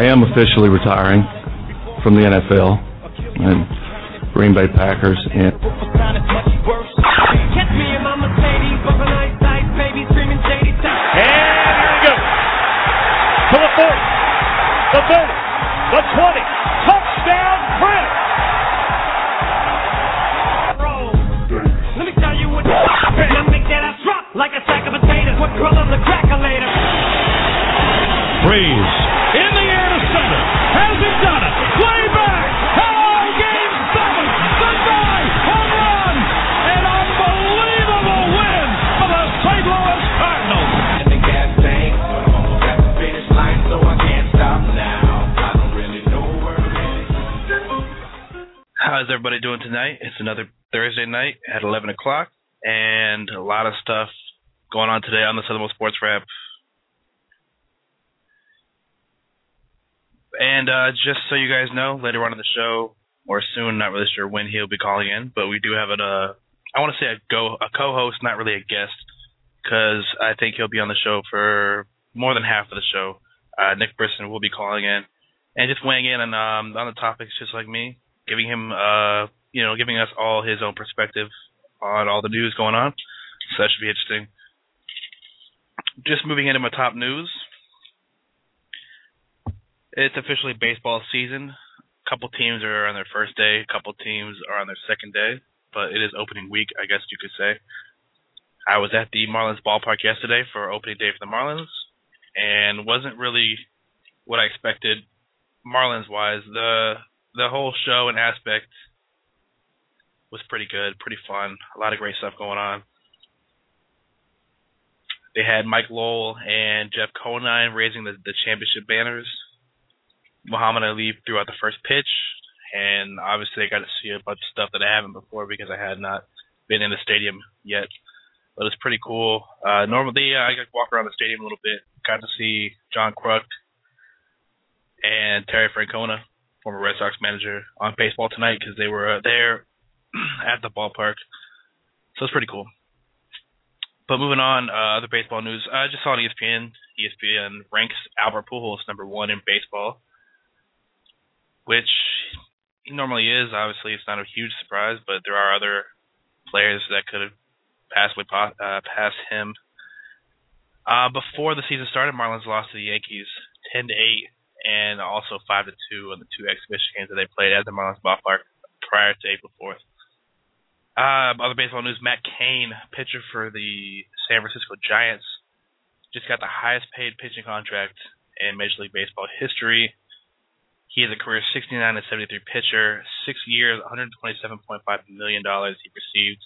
am officially retiring from the NFL and Green Bay Packers. And Catch me in my Mercedes, bumping ice, baby, screaming shady time. And here he goes. To the 40, the 30, the 20. Touchdown, Prince. Let me tell you what I make that ass drop like a sack of potatoes. What color the crackulator? Breeze in the air to center. Has he done it? Way back. Oh, game 7. Goodbye. Home run. An unbelievable win for the St. Louis Cardinals. In the gas tank, but I'm almost at the finish line, so I can't stop now. I don't really know where I'm headed. How's everybody doing tonight? It's another Thursday night at 11 o'clock, and a lot of stuff going on today on the Southern Sports Wrap. And just so you guys know, later on in the show, or soon, not really sure when he'll be calling in, but we do have I want to say a co-host, not really a guest, because I think he'll be on the show for more than half of the show. Nick Brisson will be calling in and just weighing in on the topics, just like me, giving him, giving us all his own perspective on all the news going on. So that should be interesting. Just moving into my top news. It's officially baseball season. A couple teams are on their first day. A couple teams are on their second day. But it is opening week, I guess you could say. I was at the Marlins ballpark yesterday for opening day for the Marlins, and wasn't really what I expected Marlins-wise. The whole show and aspect was pretty good, pretty fun. A lot of great stuff going on. They had Mike Lowell and Jeff Conine raising the championship banners. Muhammad Ali threw out the first pitch, and obviously I got to see a bunch of stuff that I haven't before because I had not been in the stadium yet. But it's pretty cool. Normally I got to walk around the stadium a little bit. Got to see John Kruk and Terry Francona, former Red Sox manager, on Baseball Tonight because they were there at the ballpark. So it's pretty cool. But moving on, other baseball news. I just saw on ESPN. ESPN ranks Albert Pujols number 1 in baseball, which he normally is. Obviously, it's not a huge surprise, but there are other players that could have passed him. Before the season started, Marlins lost to the Yankees 10-8 and also 5-2 in the 2 exhibition games that they played at the Marlins ballpark prior to April 4th. Other baseball news, Matt Cain, pitcher for the San Francisco Giants, just got the highest paid pitching contract in Major League Baseball history. He is a career 69-73 pitcher, 6 years, $127.5 million he received.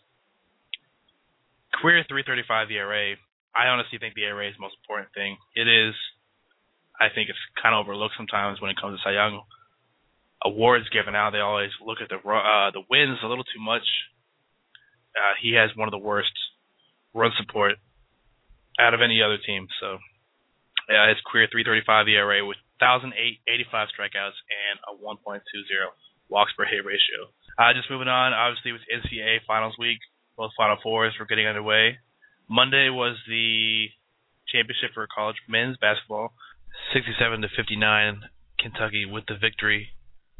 Career 3.35 ERA. I honestly think the ERA is the most important thing. It is. I think it's kind of overlooked sometimes when it comes to Cy Young awards given out. They always look at the wins a little too much. He has one of the worst run support out of any other team. So, his career 3.35 ERA with 1,085 strikeouts and a 1.20 walks per hit ratio. Just moving on, obviously with NCAA Finals Week, both Final Fours were getting underway. Monday was the championship for college men's basketball, 67-59, Kentucky with the victory.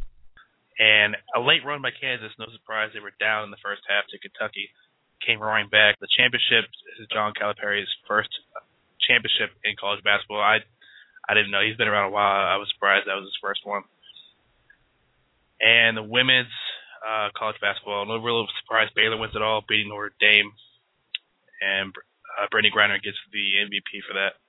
And a late run by Kansas, no surprise, they were down in the first half to Kentucky, came roaring back. The championship is John Calipari's first championship in college basketball. I didn't know. He's been around a while. I was surprised that was his first one. And the women's college basketball, no real surprise. Baylor wins it all, beating Notre Dame. And Brittany Griner gets the MVP for that.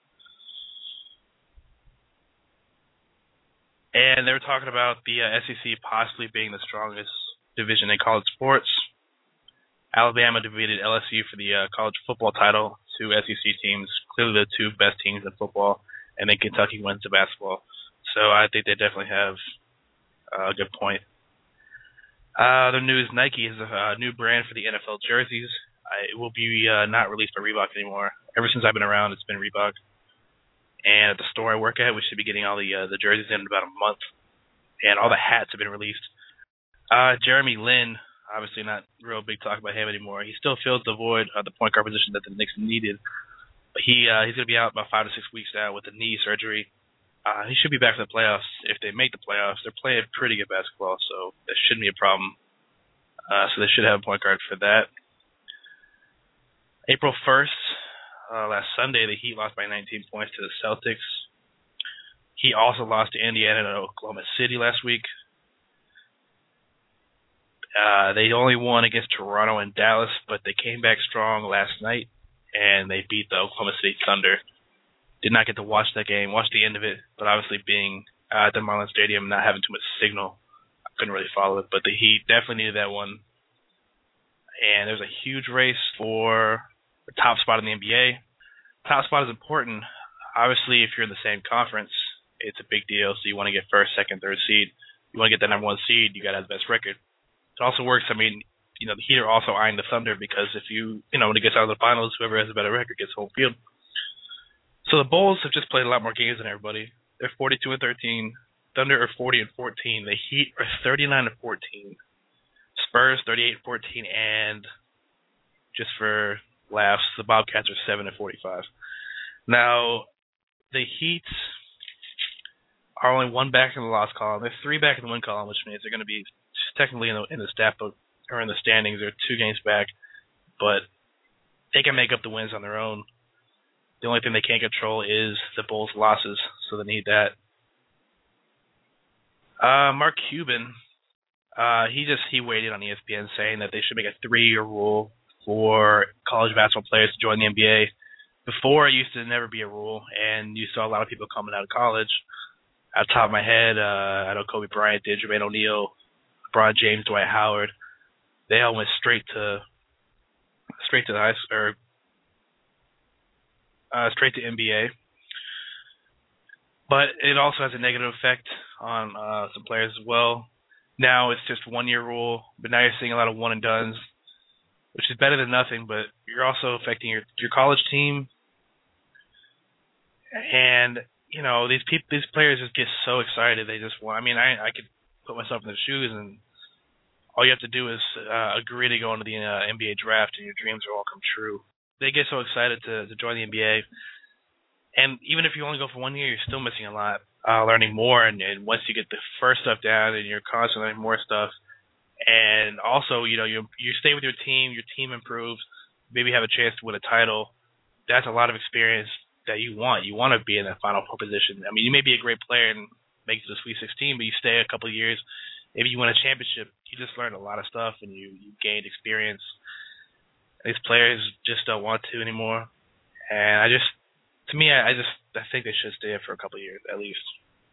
And they were talking about the SEC possibly being the strongest division in college sports. Alabama defeated LSU for the college football title, 2 SEC teams, clearly the 2 best teams in football. And then Kentucky wins the basketball. So I think they definitely have a good point. The news, Nike is a new brand for the NFL jerseys. It will be not released by Reebok anymore. Ever since I've been around, it's been Reebok. And at the store I work at, we should be getting all the jerseys in about a month. And all the hats have been released. Jeremy Lin, obviously not real big talk about him anymore. He still fills the void of the point guard position that the Knicks needed. But he's going to be out about 5 to 6 weeks now with a knee surgery. He should be back for the playoffs if they make the playoffs. They're playing pretty good basketball, so that shouldn't be a problem. So they should have a point guard for that. April 1st, last Sunday, the Heat lost by 19 points to the Celtics. He also lost to Indiana and Oklahoma City last week. They only won against Toronto and Dallas, but they came back strong last night, and they beat the Oklahoma City Thunder. Did not get to watch that game, watch the end of it, but obviously being at the Marlins Stadium, not having too much signal, I couldn't really follow it. But the Heat definitely needed that one. And there's a huge race for the top spot in the NBA. Top spot is important. Obviously, if you're in the same conference, it's a big deal. So you want to get first, second, third seed. You want to get that number one seed, you got to have the best record. It also works. I mean, the Heat are also eyeing the Thunder because if when it gets out of the finals, whoever has a better record gets home field. So the Bulls have just played a lot more games than everybody. They're 42-13. Thunder are 40-14. The Heat are 39-14. Spurs 38-14, and just for laughs, the Bobcats are 7-45. Now, the Heat are only one back in the loss column. They're three back in the win column, which means they're going to be technically in the stat book or in the standings. They're 2 games back, but they can make up the wins on their own. The only thing they can't control is the Bulls' losses, so they need that. Mark Cuban, he weighed in on ESPN saying that they should make a 3-year rule for college basketball players to join the NBA. Before, it used to never be a rule, and you saw a lot of people coming out of college. At the top of my head, I know Kobe Bryant did, Jermaine O'Neal, LeBron James, Dwight Howard. They all went straight to the straight to NBA. But it also has a negative effect on some players as well. Now it's just 1-year rule, but now you're seeing a lot of one and dones, which is better than nothing. But you're also affecting your college team, and these players just get so excited. They just want. I mean, I could put myself in their shoes, and all you have to do is agree to go into the NBA draft, and your dreams will all come true. They get so excited to join the NBA. And even if you only go for 1 year, you're still missing a lot, learning more. And once you get the first stuff down, and you're constantly learning more stuff. And also, you stay with your team improves, maybe have a chance to win a title. That's a lot of experience that you want. You want to be in that Final Four position. I mean, you may be a great player and make it to the Sweet 16, but you stay a couple of years. Maybe you win a championship. You just learned a lot of stuff, and you gained experience. These players just don't want to anymore. And I think they should stay for a couple of years at least.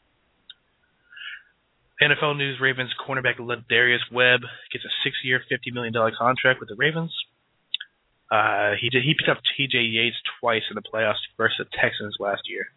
NFL news: Ravens cornerback Darius Webb gets a 6-year, $50 million contract with the Ravens. He picked up T.J. Yates twice in the playoffs versus the Texans last year.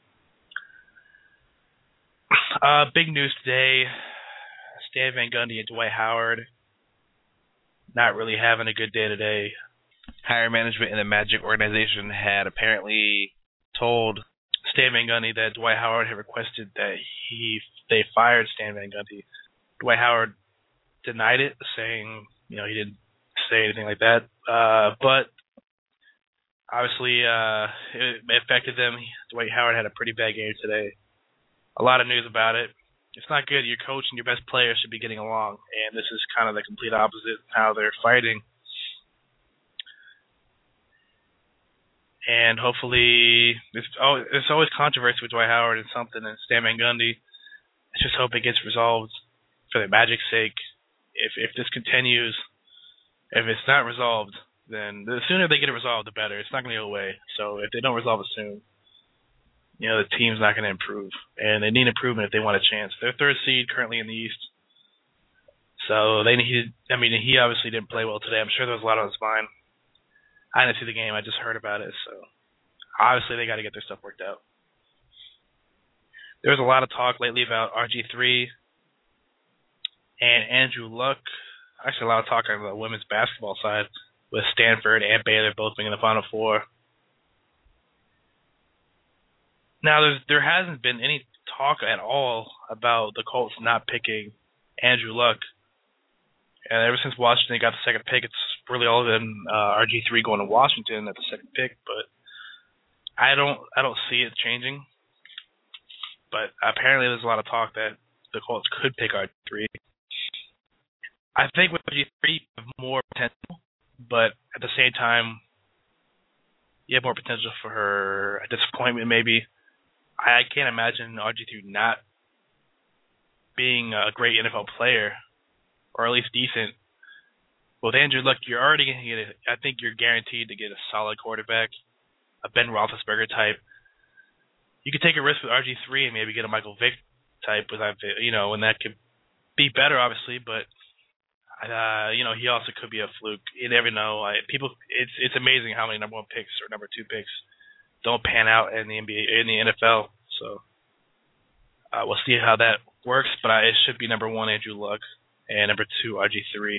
Big news today: Stan Van Gundy and Dwight Howard not really having a good day today. Higher management in the Magic organization had apparently told Stan Van Gundy that Dwight Howard had requested that they fired Stan Van Gundy. Dwight Howard denied it, saying he didn't say anything like that. But obviously it affected them. Dwight Howard had a pretty bad game today. A lot of news about it. It's not good. Your coach and your best player should be getting along, and this is kind of the complete opposite of how they're fighting. And hopefully, there's always controversy with Dwight Howard and something, and Stan Van Gundy. I just hope it gets resolved for the Magic's sake. If this continues, if it's not resolved, then the sooner they get it resolved, the better. It's not going to go away. So if they don't resolve it soon, the team's not going to improve. And they need improvement if they want a chance. They're third seed currently in the East. So he obviously didn't play well today. I'm sure there was a lot on his mind. I didn't see the game. I just heard about it. So obviously they got to get their stuff worked out. There was a lot of talk lately about RG3 and Andrew Luck. Actually, a lot of talk on the women's basketball side with Stanford and Baylor both being in the Final Four. Now, there hasn't been any talk at all about the Colts not picking Andrew Luck. And ever since Washington got the second pick, it's really all been RG3 going to Washington at the second pick. But I don't see it changing. but apparently there's a lot of talk that the Colts could pick RG3. I think with RG3 you have more potential, but at the same time, you have more potential for a disappointment maybe. I can't imagine RG3 not being a great NFL player, or at least decent. With Andrew Luck, you're already going to get I think you're guaranteed to get a solid quarterback, a Ben Roethlisberger type. You could take a risk with RG3 and maybe get a Michael Vick type, and that could be better, obviously, but he also could be a fluke. You never know. It's amazing how many number 1 picks or number 2 picks don't pan out in the NBA, in the NFL. So we'll see how that works, but it should be number 1 Andrew Luck and number 2 RG3.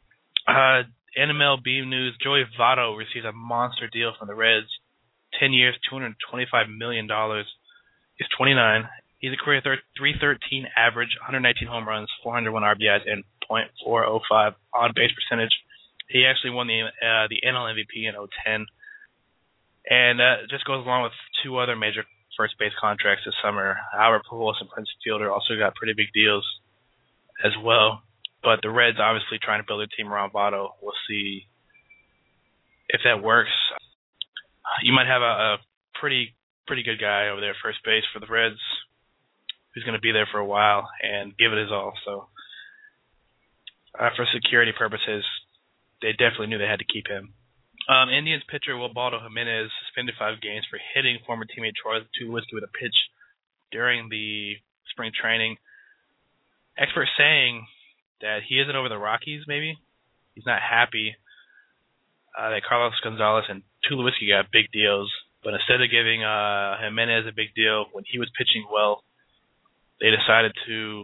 NMLB news: Joey Votto receives a monster deal from the Reds. 10 years, $225 million. He's 29. He's a career 313 average, 119 home runs, 401 RBIs, and .405 on base percentage. He actually won the NL MVP in 2010, and just goes along with 2 other major first base contracts this summer. Albert Pujols and Prince Fielder also got pretty big deals as well. But the Reds obviously trying to build their team around Votto. We'll see if that works. You might have a pretty good guy over there at first base for the Reds who's going to be there for a while and give it his all. So for security purposes, they definitely knew they had to keep him. Indians pitcher Wilbaldo Jimenez suspended 5 games for hitting former teammate Troy Tulowitzki with a pitch during the spring training. Experts saying that he isn't over the Rockies, maybe. He's not happy that Carlos Gonzalez and Tulowitzki got big deals, but instead of giving Jimenez a big deal when he was pitching well, they decided to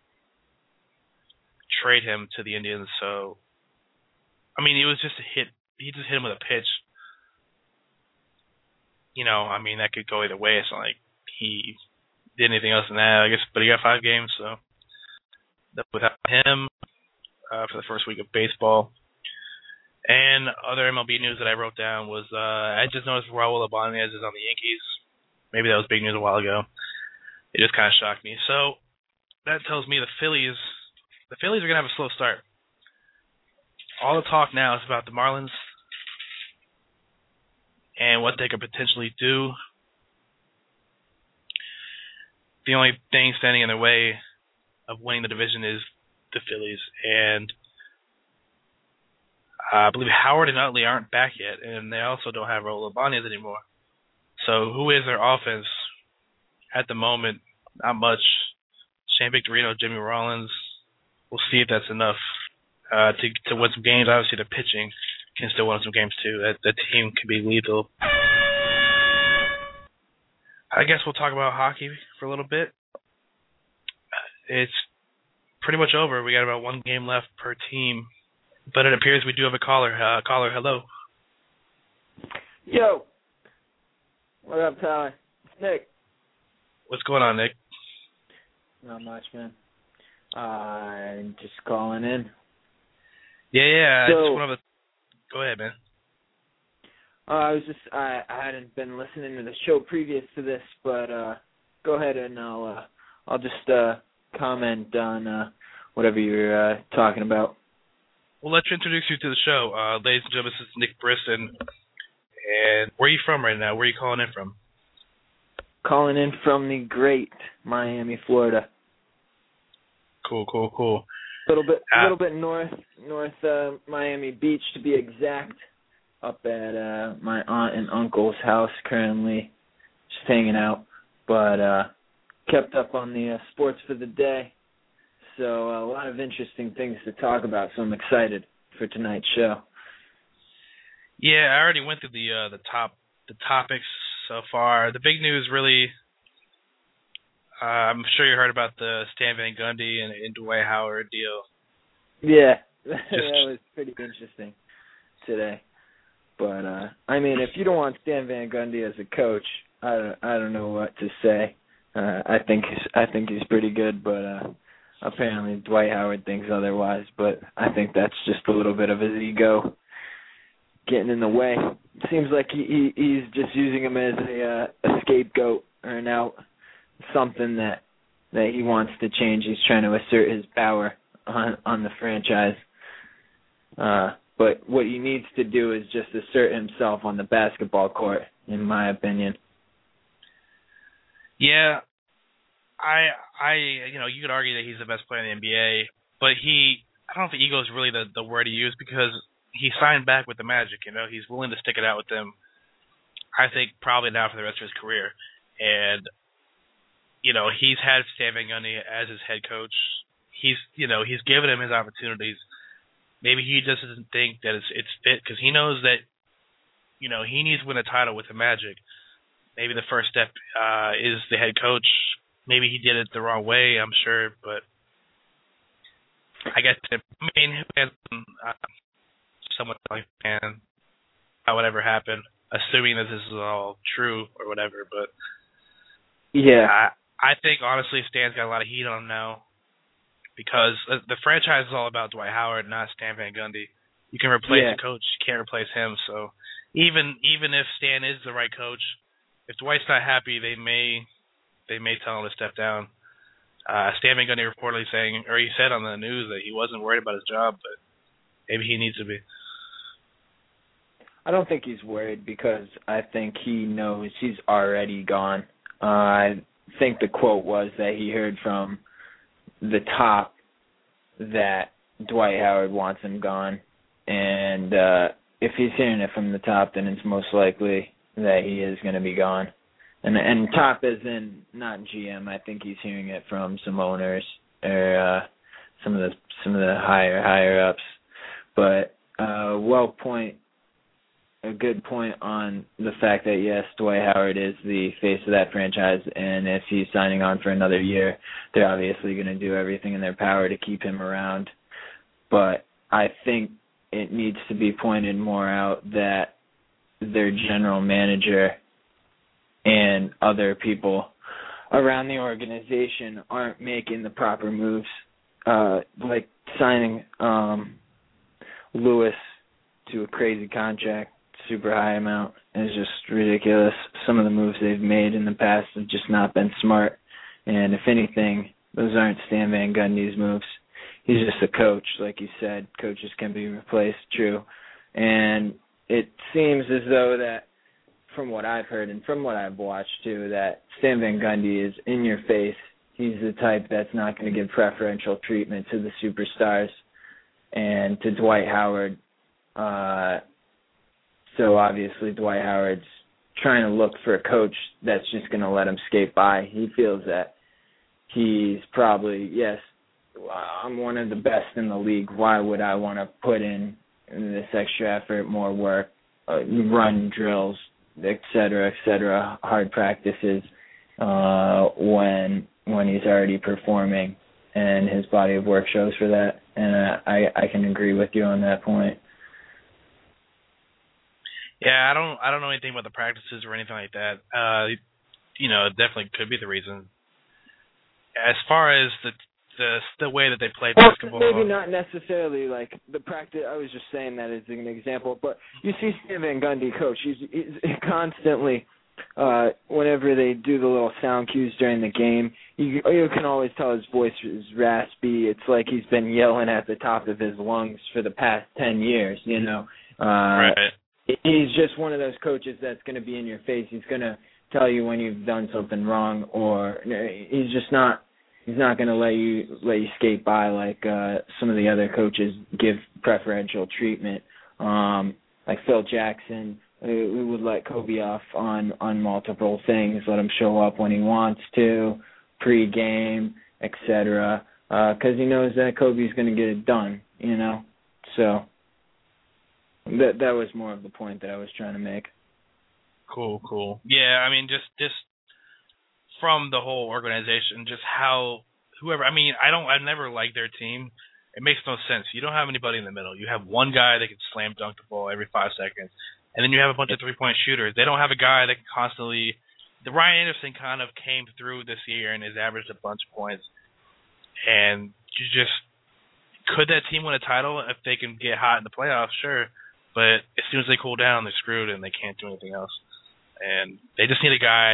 trade him to the Indians. So, it was just a hit. He just hit him with a pitch. That could go either way. It's not like he did anything else than that, I guess. But he got 5 games, so without him for the first week of baseball. And other MLB news that I wrote down was I just noticed Raul Ibanez is on the Yankees. Maybe that was big news a while ago. It just kind of shocked me. So that tells me the Phillies are going to have a slow start. All the talk now is about the Marlins and what they could potentially do. The only thing standing in their way of winning the division is the Phillies. And I believe Howard and Utley aren't back yet, and they also don't have Raul Ibanez anymore. So who is their offense at the moment? Not much. Shane Victorino, Jimmy Rollins. We'll see if that's enough to win some games. Obviously, the pitching can still win some games too. That team can be lethal. I guess we'll talk about hockey for a little bit. It's pretty much over. We got about 1 game left per team, but it appears we do have a caller. Caller, hello. Yo. What up, Tyler? It's Nick. What's going on, Nick? Not much, man. I'm just calling in. Yeah. So, go ahead, man. I hadn't been listening to the show previous to this, but go ahead and I'll just comment on whatever you're talking about. Well, let's introduce you to the show. Ladies and gentlemen, this is Nick Brisson. And where are you from right now? Where are you calling in from? Calling in from the great Miami, Florida. Cool. A little bit north Miami Beach, to be exact. Up at my aunt and uncle's house currently, just hanging out. But kept up on the sports for the day. So a lot of interesting things to talk about. So I'm excited for tonight's show. Yeah, I already went through the topics so far. The big news, really, I'm sure you heard about the Stan Van Gundy and Dwight Howard deal. Yeah, that was pretty interesting today. But if you don't want Stan Van Gundy as a coach, I don't know what to say. I think he's pretty good, but apparently Dwight Howard thinks otherwise. But I think that's just a little bit of his ego getting in the way. It seems like he's just using him as a scapegoat or an out something that he wants to change. He's trying to assert his power on the franchise. But what he needs to do is just assert himself on the basketball court, in my opinion. Yeah, you could argue that he's the best player in the NBA, but I don't think ego is really the word he used, because he signed back with the Magic. He's willing to stick it out with them. I think probably now for the rest of his career, and he's had Stan Van Gundy as his head coach. He's given him his opportunities. Maybe he just doesn't think that it's fit, because he knows that he needs to win a title with the Magic. Maybe the first step is the head coach. Maybe he did it the wrong way, I'm sure, but I guess who has somewhat like fan how whatever happened, assuming that this is all true or whatever. But yeah, I think honestly Stan's got a lot of heat on him now, because the franchise is all about Dwight Howard, not Stan Van Gundy. You can replace a coach, you can't replace him. So even if Stan is the right coach, if Dwight's not happy, they may tell him to step down. Stan Van Gundy reportedly saying, or he said on the news, that he wasn't worried about his job, but maybe he needs to be. I don't think he's worried, because I think he knows he's already gone. I think the quote was that he heard from the top that Dwight Howard wants him gone, and if he's hearing it from the top, then it's most likely that he is going to be gone. And top as in not GM. I think he's hearing it from some owners or some of the higher ups. But a good point on the fact that yes, Dwight Howard is the face of that franchise, and if he's signing on for another year, they're obviously going to do everything in their power to keep him around. But I think it needs to be pointed more out that their general manager and other people around the organization aren't making the proper moves, like signing Lewis to a crazy contract, super high amount, is just ridiculous. Some of the moves they've made in the past have just not been smart, and if anything, those aren't Stan Van Gundy's moves. He's just a coach, like you said. Coaches can be replaced, true. And it seems as though that, from what I've heard and from what I've watched too, that Stan Van Gundy is in your face. He's the type that's not going to give preferential treatment to the superstars and to Dwight Howard. So obviously Dwight Howard's trying to look for a coach that's just going to let him skate by. He feels that he's probably, yes, I'm one of the best in the league. Why would I want to put in this extra effort, more work, run drills, et cetera, hard practices when he's already performing, and his body of work shows for that. And I can agree with you on that point. Yeah, I don't know anything about the practices or anything like that. It definitely could be the reason. As far as the way that they play basketball, maybe not necessarily like the practice. I was just saying that as an example, but you see Stan Van Gundy coach. He's constantly, whenever they do the little sound cues during the game, you can always tell his voice is raspy. It's like he's been yelling at the top of his lungs for the past 10 years. Right. He's just one of those coaches that's going to be in your face. He's going to tell you when you've done something wrong, or he's just not. He's not going to let you skate by like some of the other coaches give preferential treatment, like Phil Jackson, who would let Kobe off on multiple things, let him show up when he wants to, pre-game, etc. Because he knows that Kobe's going to get it done, So that was more of the point that I was trying to make. Cool. Yeah, I mean, just from the whole organization, just how whoever. I mean, I never liked their team. It makes no sense. You don't have anybody in the middle. You have one guy that can slam dunk the ball every 5 seconds, and then you have a bunch of 3-point shooters. They don't have a guy that can constantly. The Ryan Anderson kind of came through this year and has averaged a bunch of points. And could that team win a title if they can get hot in the playoffs? Sure, but as soon as they cool down, they're screwed and they can't do anything else. And they just need a guy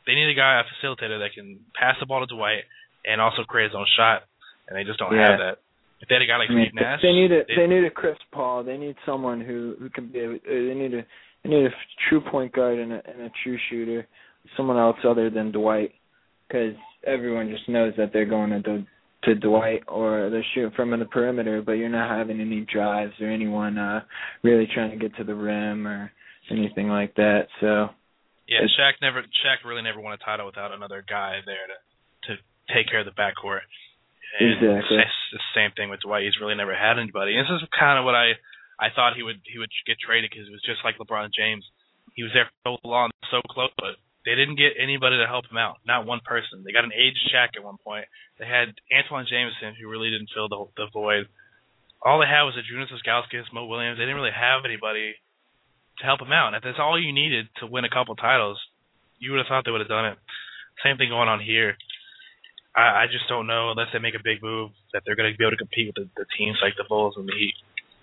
they need a guy, a facilitator that can pass the ball to Dwight and also create his own shot, and they just don't have that. If they had a guy like Steve Nash, they need a Chris Paul. They need someone who can be. They need a true point guard and a true shooter, someone else other than Dwight, because everyone just knows that they're going to Dwight or they're shooting from the perimeter, but you're not having any drives or anyone really trying to get to the rim or anything like that. So yeah, Shaq really never won a title without another guy there to take care of the backcourt. And exactly. It's the same thing with Dwight. He's really never had anybody. And this is kind of what I thought he would get traded, because it was just like LeBron James. He was there for so long, so close, but they didn't get anybody to help him out. Not one person. They got an aged Shaq at one point. They had Antoine Jameson, who really didn't fill the void. All they had was Arjunas Ilgauskas, Mo Williams. They didn't really have anybody to help him out. And if that's all you needed to win a couple titles, you would have thought they would have done it. Same thing going on here. I just don't know, unless they make a big move, that they're going to be able to compete with the teams like the Bulls and the Heat.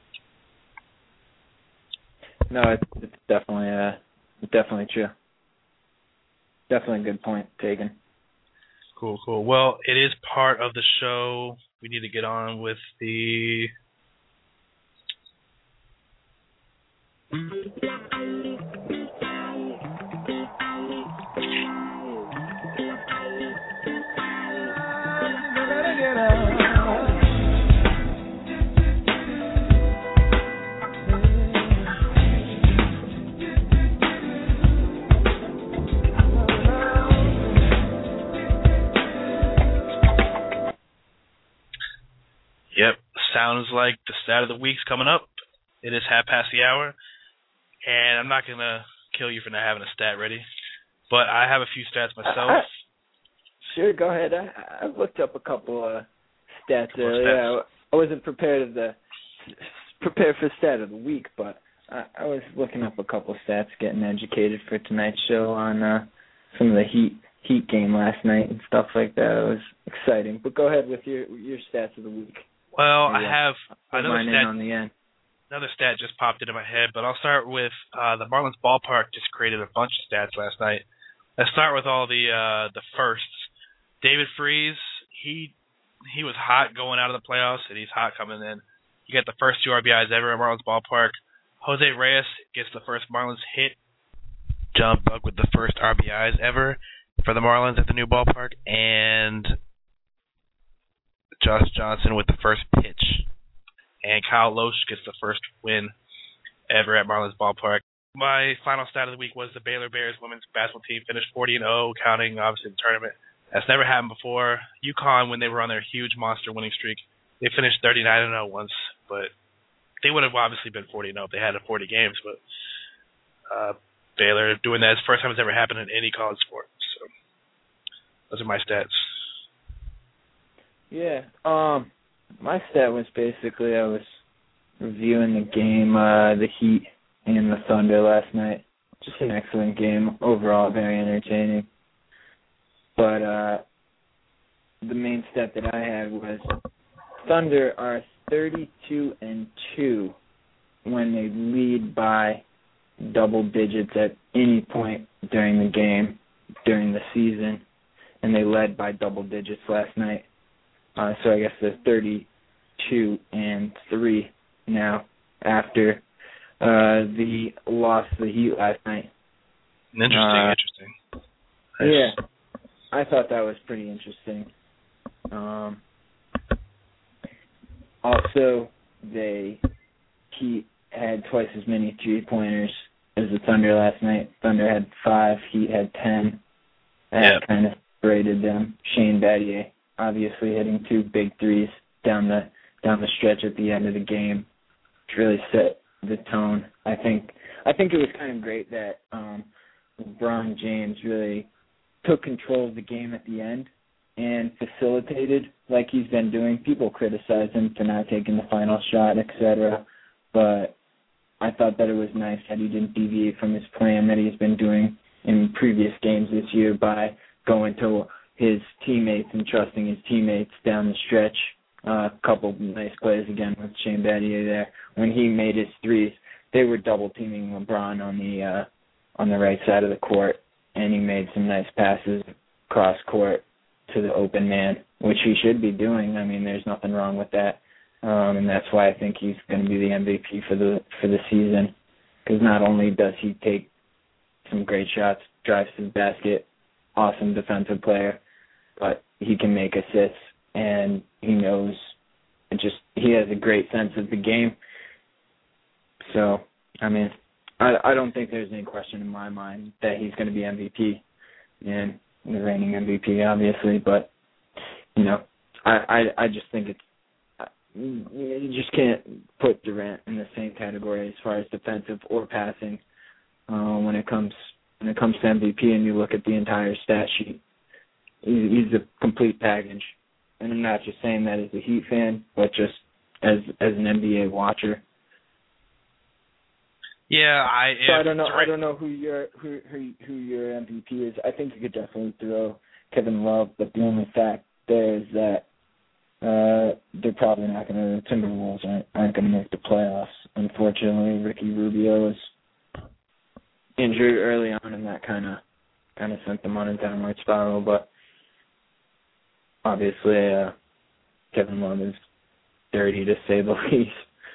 No, it's definitely true. Definitely a good point taken. Cool. Well, it is part of the show. We need to get on with the... Yep, sounds like the stat of the week's coming up. It is hour, and I'm not going to kill you for not having a stat ready, but I have a few stats myself. Sure, go ahead. I've looked up a couple stats earlier. I wasn't prepared for stat of the week, but I was looking up a couple stats, getting educated for tonight's show on some of the Heat game last night and stuff like that. It was exciting. But go ahead with your stats of the week. Well, I have another stat on the end. Another stat just popped into my head, but I'll start with the Marlins ballpark just created a bunch of stats last night. Let's start with all the firsts. David Freese, he was hot going out of the playoffs, and he's hot coming in. You get the first 2 RBIs ever at Marlins ballpark. Jose Reyes gets the first Marlins hit. John Buck with the first RBIs ever for the Marlins at the new ballpark, and Josh Johnson with the first pitch. And Kyle Loesch gets the first win ever at Marlins ballpark. My final stat of the week was the Baylor Bears women's basketball team finished 40-0, counting obviously the tournament. That's never happened before. UConn, when they were on their huge monster winning streak, they finished 39-0 once, but they would have obviously been 40-0 if they had 40 games. But Baylor doing that is the first time it's ever happened in any college sport. So those are my stats. Yeah. My stat was basically I was reviewing the game, the Heat and the Thunder last night. Just an excellent game overall, very entertaining. But the main stat that I had was Thunder are 32-2 when they lead by double digits at any point during the game, during the season, and they led by double digits last night. So I guess they're 32-3 now after the loss to the Heat last night. Interesting. Yeah, I thought that was pretty interesting. Also, Heat had twice as many 3-pointers as the Thunder last night. Thunder had 5, Heat had 10. That kind of separated them. Shane Battier obviously hitting 2 big threes down the stretch at the end of the game, which really set the tone. I think it was kind of great that LeBron James really took control of the game at the end and facilitated like he's been doing. People criticize him for not taking the final shot, etc., but I thought that it was nice that he didn't deviate from his plan that he's been doing in previous games this year by going to his teammates and trusting his teammates down the stretch. A couple nice plays again with Shane Battier there. When he made his threes, they were double teaming LeBron on the right side of the court, and he made some nice passes cross court to the open man, which he should be doing. I mean, there's nothing wrong with that, and that's why I think he's going to be the MVP for the season, because not only does he take some great shots, drives to the basket, awesome defensive player, but he can make assists, and he knows, he has a great sense of the game. So, I mean, I don't think there's any question in my mind that he's going to be MVP, and the reigning MVP, obviously, but, you know, I just think you just can't put Durant in the same category as far as defensive or passing when it comes to MVP, and you look at the entire stat sheet. He's a complete package, and I'm not just saying that as a Heat fan, but just as an NBA watcher. Yeah, I don't know who your MVP is. I think you could definitely throw Kevin Love, but the only fact there is that they're probably not going to. The Timberwolves aren't going to make the playoffs. Unfortunately, Ricky Rubio is injured early on, and that kind of sent them on a downward spiral. But obviously, Kevin Love is dirty to say the least.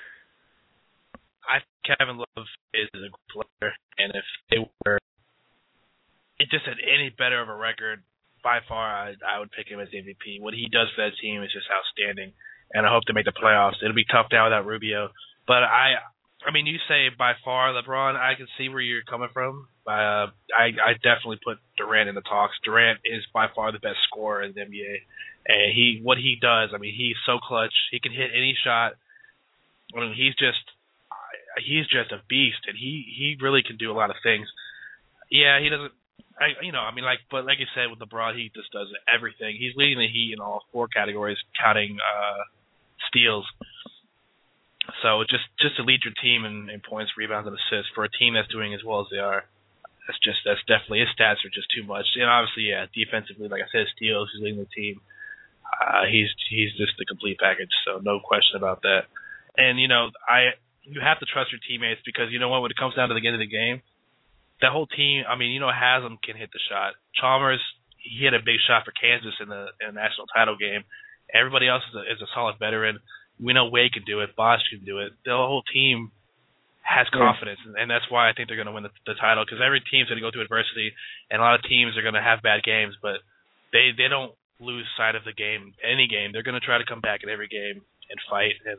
I think Kevin Love is a good player, and if they were just had any better of a record, by far I would pick him as MVP. What he does for that team is just outstanding, and I hope they make the playoffs. It'll be tough now without Rubio, but I mean, you say by far LeBron. I can see where you're coming from. I definitely put Durant in the talks. Durant is by far the best scorer in the NBA, and what he does. I mean, he's so clutch. He can hit any shot. I mean, he's just a beast, and he really can do a lot of things. Yeah, he doesn't. But like you said with LeBron, he just does everything. He's leading the Heat in all 4 categories, counting steals. So just to lead your team in points, rebounds, and assists for a team that's doing as well as they are, that's definitely, his stats are just too much. And obviously, yeah, defensively, like I said, steals, he's leading the team. He's just the complete package. So no question about that. And you have to trust your teammates, because you know what, when it comes down to the end of the game, that whole team, I mean, Haslam can hit the shot. Chalmers, he hit a big shot for Kansas in the national title game. Everybody else is a solid veteran. We know Wade can do it. Bosh can do it. The whole team has confidence, and that's why I think they're going to win the title, because every team's going to go through adversity, and a lot of teams are going to have bad games, but they don't lose sight of the game, any game. They're going to try to come back in every game and fight, and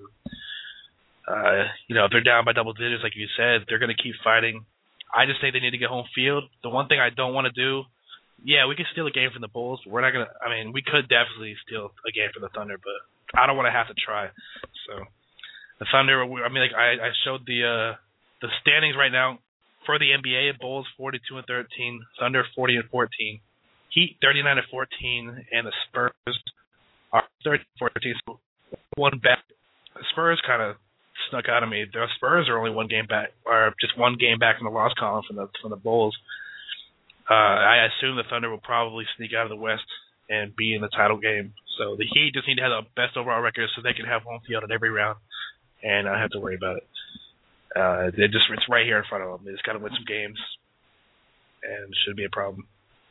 if they're down by double digits, like you said, they're going to keep fighting. I just think they need to get home field. The one thing I don't want to do, yeah, we can steal a game from the Bulls, but we're not going to – I mean, we could definitely steal a game from the Thunder, but I don't want to have to try. So the Thunder, I mean, like I showed the standings right now for the NBA. Bulls 42-13, Thunder 40-14, Heat 39-14, and the Spurs are 13-14. So one back. The Spurs kind of snuck out of me. The Spurs are only one game back, or just one game back from the loss column from the Bulls. I assume the Thunder will probably sneak out of the West and be in the title game. So the Heat just need to have the best overall record so they can have home field in every round, and I don't have to worry about it. It's right here in front of them. They just got to win some games, and it shouldn't be a problem.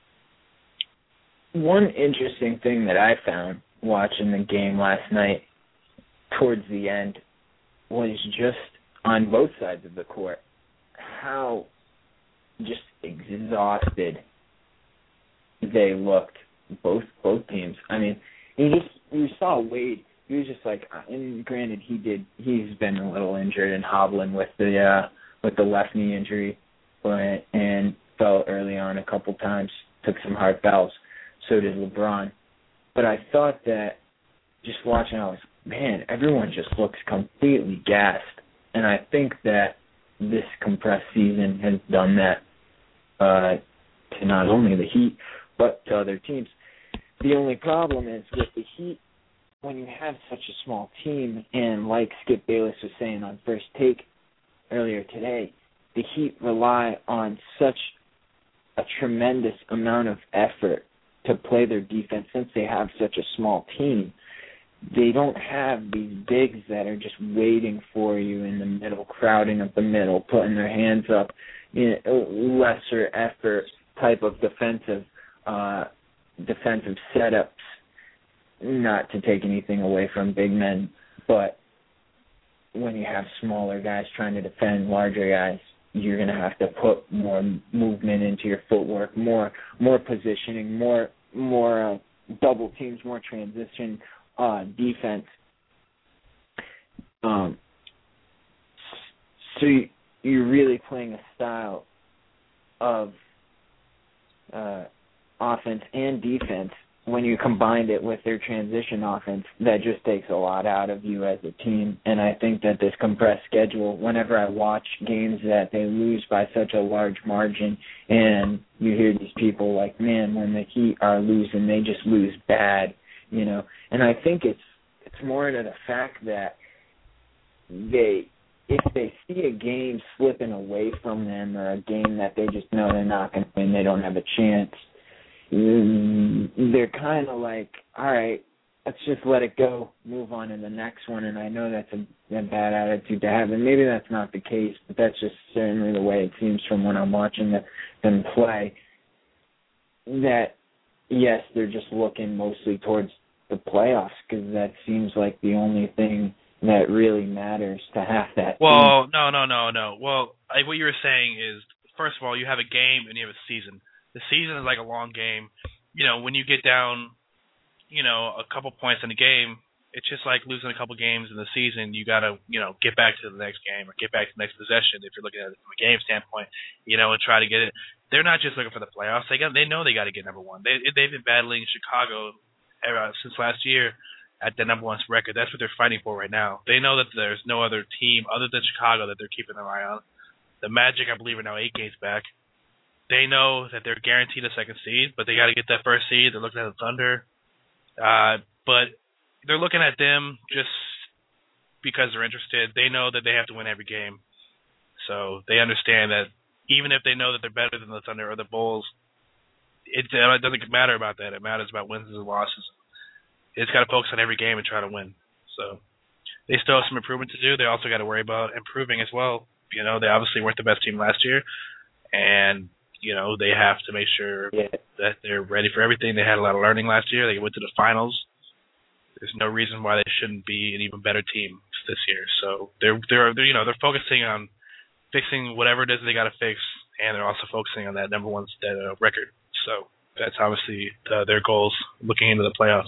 One interesting thing that I found watching the game last night towards the end was just on both sides of the court how just exhausted they looked, both teams. I mean, you saw Wade. He was just like, and granted, he's been a little injured and hobbling with the left knee injury, and fell early on a couple times, took some hard fouls. So did LeBron. But I thought that just watching, I was, man, everyone just looks completely gassed. And I think that this compressed season has done that to not only the Heat, but to other teams. The only problem is with the Heat, when you have such a small team, and like Skip Bayless was saying on First Take earlier today, the Heat rely on such a tremendous amount of effort to play their defense since they have such a small team. They don't have these bigs that are just waiting for you in the middle, crowding up the middle, putting their hands up, lesser effort type of defensive setups. Not to take anything away from big men, but when you have smaller guys trying to defend larger guys, you're going to have to put more movement into your footwork, more positioning, more double teams, more transition defense. So you're really playing a style of offense and defense when you combined it with their transition offense that just takes a lot out of you as a team. And I think that this compressed schedule, whenever I watch games that they lose by such a large margin, and you hear these people like, man, when the Heat are losing, they just lose bad, you know. And I think it's more to the fact that if they see a game slipping away from them or a game that they just know they're not going to win, they don't have a chance, they're kind of like, all right, let's just let it go, move on to the next one. And I know that's a bad attitude to have, and maybe that's not the case, but that's just certainly the way it seems from when I'm watching them play, that, yes, they're just looking mostly towards the playoffs because that seems like the only thing that really matters to have that Well, team. No. Well, what you were saying is, first of all, you have a game and you have a season. The season is like a long game. You know, when you get down, you know, a couple points in the game, it's just like losing a couple games in the season. You got to, you know, get back to the next game or get back to the next possession if you're looking at it from a game standpoint, you know, and try to get it. They're not just looking for the playoffs. They know they got to get number one. They've been battling Chicago since last year at the number one record. That's what they're fighting for right now. They know that there's no other team other than Chicago that they're keeping their eye on. The Magic, I believe, are now 8 games back. They know that they're guaranteed a second seed, but they got to get that first seed. They're looking at the Thunder. But they're looking at them just because they're interested. They know that they have to win every game. So they understand that even if they know that they're better than the Thunder or the Bulls, it doesn't matter about that. It matters about wins and losses. It's got to focus on every game and try to win. So they still have some improvement to do. They also got to worry about improving as well. You know, they obviously weren't the best team last year, and you know, they have to make sure that they're ready for everything. They had a lot of learning last year. They went to the finals. There's no reason why they shouldn't be an even better team this year. So they're focusing on fixing whatever it is they got to fix, and they're also focusing on that number one record. So that's obviously their goals looking into the playoffs.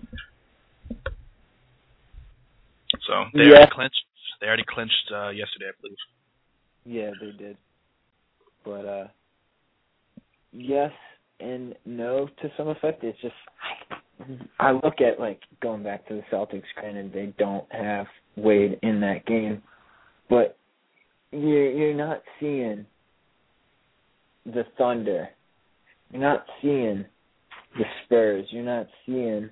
So they already clinched. They already clinched yesterday, I believe. Yeah, they did. But yes and no to some effect. It's just I look at, like, going back to the Celtics, granted they don't have Wade in that game, but you're not seeing the Thunder. You're not seeing the Spurs. You're not seeing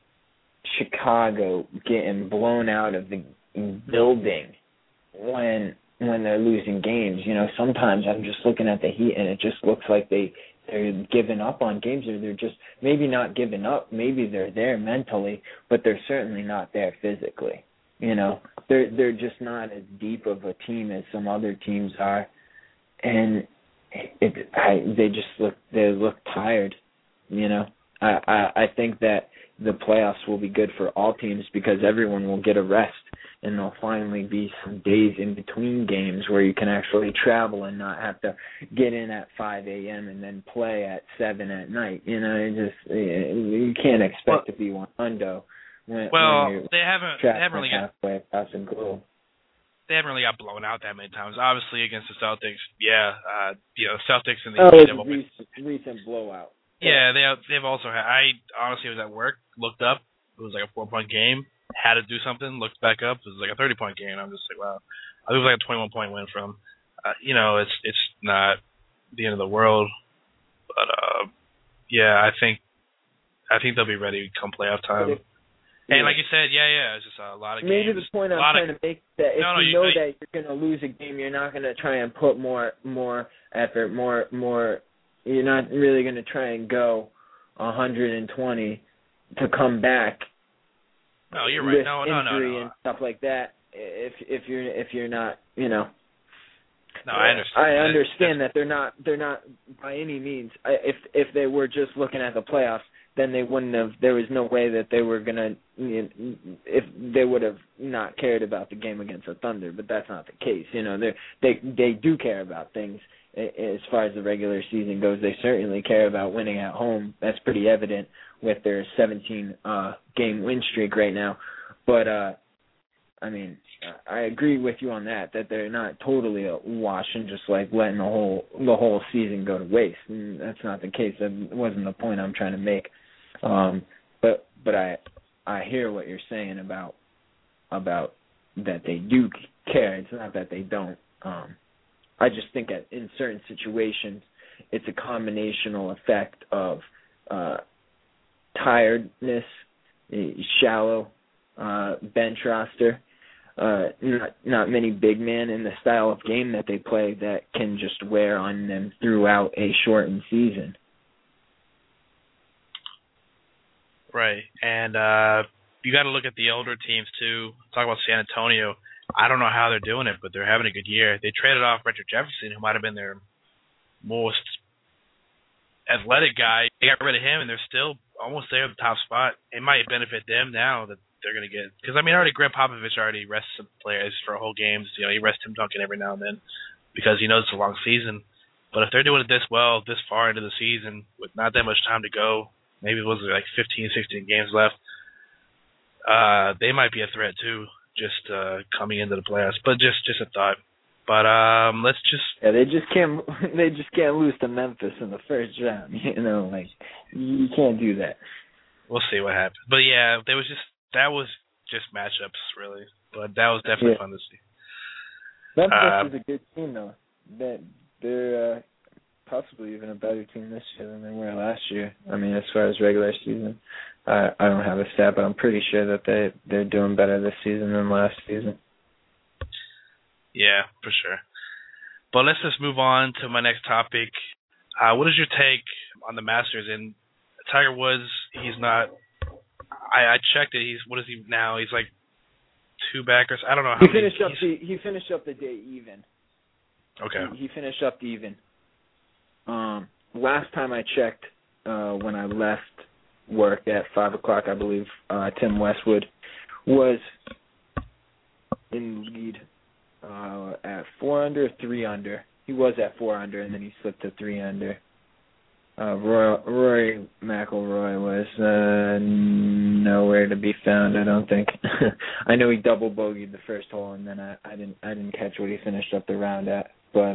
Chicago getting blown out of the building when they're losing games. You know, sometimes I'm just looking at the Heat and it just looks like they're giving up on games, or they're just maybe not giving up. Maybe they're there mentally, but they're certainly not there physically. You know, they're just not as deep of a team as some other teams are, and they look tired. You know, I think that the playoffs will be good for all teams because everyone will get a rest, and there'll finally be some days in between games where you can actually travel and not have to get in at 5 a.m. and then play at 7 at night. You know, you can't expect to be one hundo when you're they haven't really halfway across the globe. They haven't really got blown out that many times. Obviously, against the Celtics, Celtics and the Heat have recent blowout. Yeah, they've also had. I honestly was at work, looked up. It was like a 4-point game. Had to do something. Looked back up. It was like a 30-point game. I'm just like, wow. It was like a 21-point win from. It's not the end of the world, but I think they'll be ready come playoff time. And like you said, it's just a lot of games. Maybe the point I'm trying to make that if you know that you're going to lose a game, you're not going to try and put more effort, more. You're not really going to try and go 120 to come back. No, you're right. No. Injury and stuff like that. If you're not, you know, No, I understand. I understand that they're not by any means. If they were just looking at the playoffs, then they wouldn't have. There was no way that they were gonna. If they would have not cared about the game against the Thunder, but that's not the case. They do care about things as far as the regular season goes. They certainly care about winning at home. That's pretty evident with their 17 game win streak right now. But I mean, I agree with you on that they're not totally a wash and just like letting the whole season go to waste. And that's not the case. That wasn't the point I'm trying to make. But I hear what you're saying about that they do care. It's not that they don't. I just think that in certain situations, it's a combinational effect of tiredness, shallow bench roster. Not many big men in the style of game that they play that can just wear on them throughout a shortened season. Right, and you got to look at the older teams too. Talk about San Antonio. I don't know how they're doing it, but they're having a good year. They traded off Richard Jefferson, who might have been their most athletic guy. They got rid of him, and they're still almost there at the top spot. It might benefit them now that they're going to get – because, I mean, already Greg Popovich already rests some players for a whole game. He rests Tim Duncan every now and then because he knows it's a long season. But if they're doing it this well, this far into the season, with not that much time to go, maybe it was like 15, 16 games left, they might be a threat too, just coming into the playoffs. But just a thought. But let's just they just can't lose to Memphis in the first round. You can't do that. We'll see what happens. But yeah, that was just matchups really. But that was definitely fun to see. Memphis is a good team though. They're possibly even a better team this year than they were last year. I mean, as far as regular season, I don't have a stat, but I'm pretty sure that they're doing better this season than last season. Yeah, for sure. But let's just move on to my next topic. What is your take on the Masters? And Tiger Woods, he's not. I checked it. What is he now? He's like 2 backers. I don't know how he many. He finished up the day even. Okay. He finished up even. Last time I checked, when I left work at 5:00, I believe, Tim Westwood was in the lead at 4 under, 3 under. He was at 4 under, and then he slipped to 3 under. Rory McIlroy was nowhere to be found, I don't think. I know he double bogeyed the first hole, and then I didn't catch what he finished up the round at. But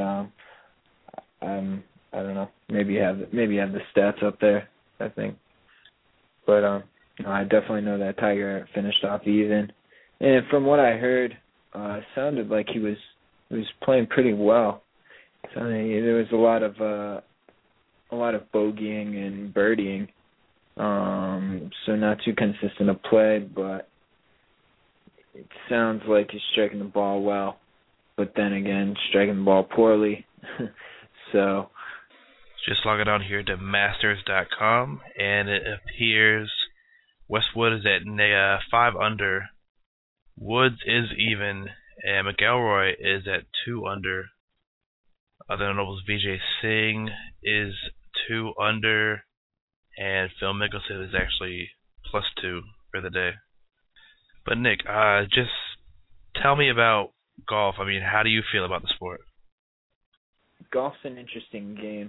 I don't know. Maybe you have the stats up there, I think. But I definitely know that Tiger finished off even. And from what I heard, it sounded like he was playing pretty well. So there was a lot of bogeying and birdieing. So not too consistent a play, but it sounds like he's striking the ball well. But then again, striking the ball poorly. So just log it on here to Masters.com, and it appears Westwood is at 5 under, Woods is even, and McIlroy is at 2 under. Other notables, Vijay Singh is 2 under, and Phil Mickelson is actually +2 for the day. But Nick, just tell me about golf. I mean, how do you feel about the sport? Golf's an interesting game,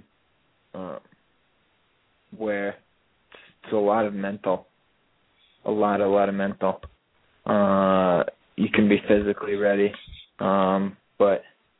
where it's a lot of mental, a lot of mental. You can be physically ready, but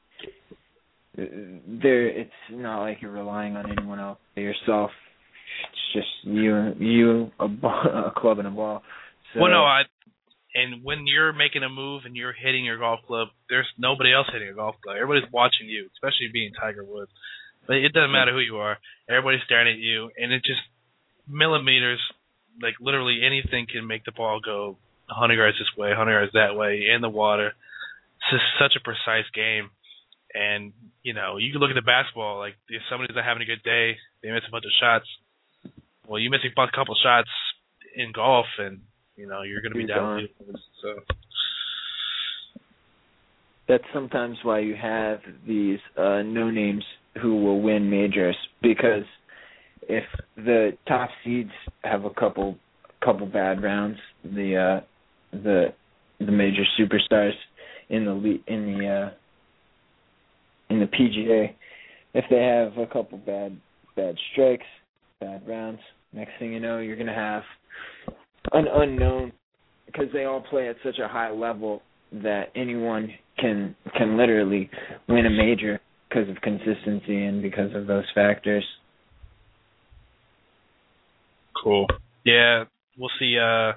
it's not like you're relying on anyone else but yourself. It's just you, a club and a ball. So, well, no, and when you're making a move and you're hitting your golf club, there's nobody else hitting a golf club. Everybody's watching you, especially being Tiger Woods. But it doesn't matter who you are. Everybody's staring at you, and it just millimeters, like literally anything can make the ball go 100 yards this way, 100 yards that way, in the water. It's just such a precise game. And, you can look at the basketball, like if somebody's not having a good day, they miss a bunch of shots. Well, you miss a couple shots in golf, and, you're going to be down. So. that's sometimes why you have these no names who will win majors, because if the top seeds have a couple bad rounds, the major superstars in the PGA, if they have a couple bad strikes, bad rounds, next thing you know, you're going to have an unknown, because they all play at such a high level that anyone can literally win a major because of consistency and because of those factors. Cool. Yeah, we'll see. How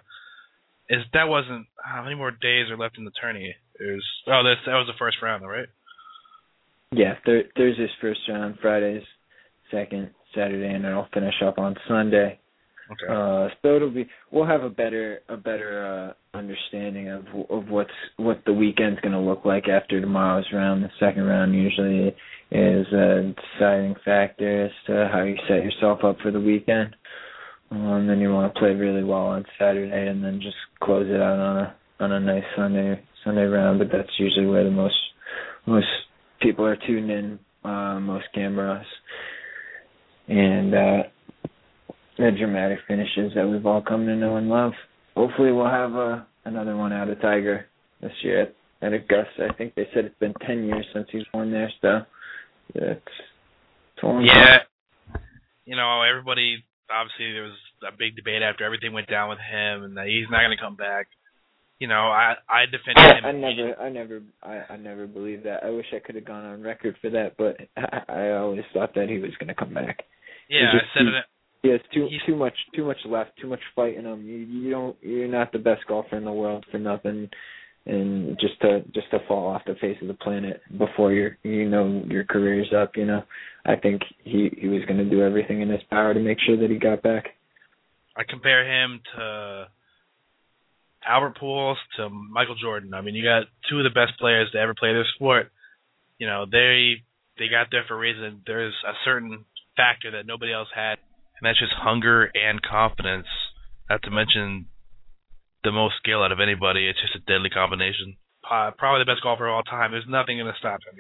many more days are left in the tourney? That was the first round, though, right? Yeah, Thursday's first round, Friday's second, Saturday, and it'll finish up on Sunday. Okay. So we'll have a better understanding of what the weekend's going to look like after tomorrow's round. The second round usually is a deciding factor as to how you set yourself up for the weekend. And then you want to play really well on Saturday, and then just close it out on a nice Sunday round. But that's usually where the most people are tuned in, most cameras, and the dramatic finishes that we've all come to know and love. Hopefully we'll have another one out of Tiger this year at Augusta. I think they said it's been 10 years since he's won there, so it's a long time. Everybody, obviously there was a big debate after everything went down with him and that he's not going to come back. I defended him. I never believed that. I wish I could have gone on record for that, but I always thought that he was going to come back. Yeah, I said it. He has too much left, too much fight in him. You're not the best golfer in the world for nothing, and just to fall off the face of the planet before your career's up. I think he was going to do everything in his power to make sure that he got back. I compare him to Albert Pujols to Michael Jordan. I mean, you got two of the best players to ever play their sport. They got there for a reason. There's a certain factor that nobody else had, and that's just hunger and confidence. Not to mention the most skill out of anybody. It's just a deadly combination. Probably the best golfer of all time. There's nothing going to stop him.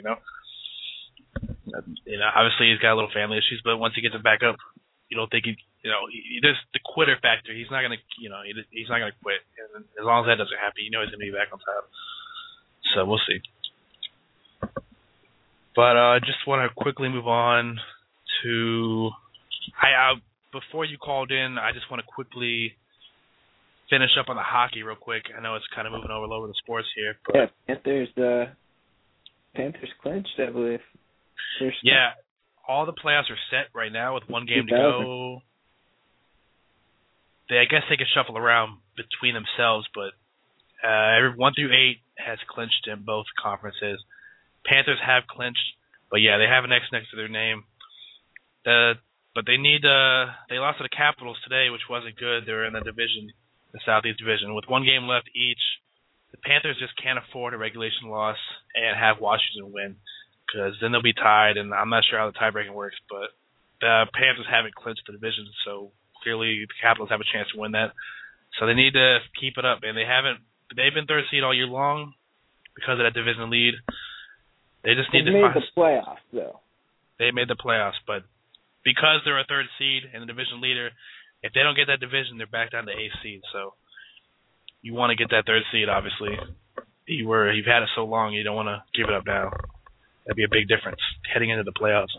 Obviously he's got a little family issues, but once he gets it back up, you don't think there's the quitter factor. He's not gonna, he's not gonna quit. And as long as that doesn't happen, he's gonna be back on top. So we'll see. But I just want to quickly move on to. Before you called in, I just want to quickly finish up on the hockey real quick. I know it's kind of moving all over the sports here. But yeah, Panthers clinched, I believe. Yeah, all the playoffs are set right now with one game to go. I guess they can shuffle around between themselves, but 1 through 8 has clinched in both conferences. Panthers have clinched, but yeah, they have an X next to their name. But they lost to the Capitals today, which wasn't good. They were in the division, the Southeast Division, with one game left each. The Panthers just can't afford a regulation loss and have Washington win, because then they'll be tied, and I'm not sure how the tiebreaking works, but the Panthers haven't clinched the division, so clearly the Capitals have a chance to win that. So they need to keep it up, and they've been third seed all year long because of that division lead. They just need to made the playoffs, though. They made the playoffs, but because they're a third seed and the division leader, if they don't get that division, they're back down to 8th seed. So you want to get that third seed, obviously. You've had it so long, you don't want to give it up now. That'd be a big difference heading into the playoffs.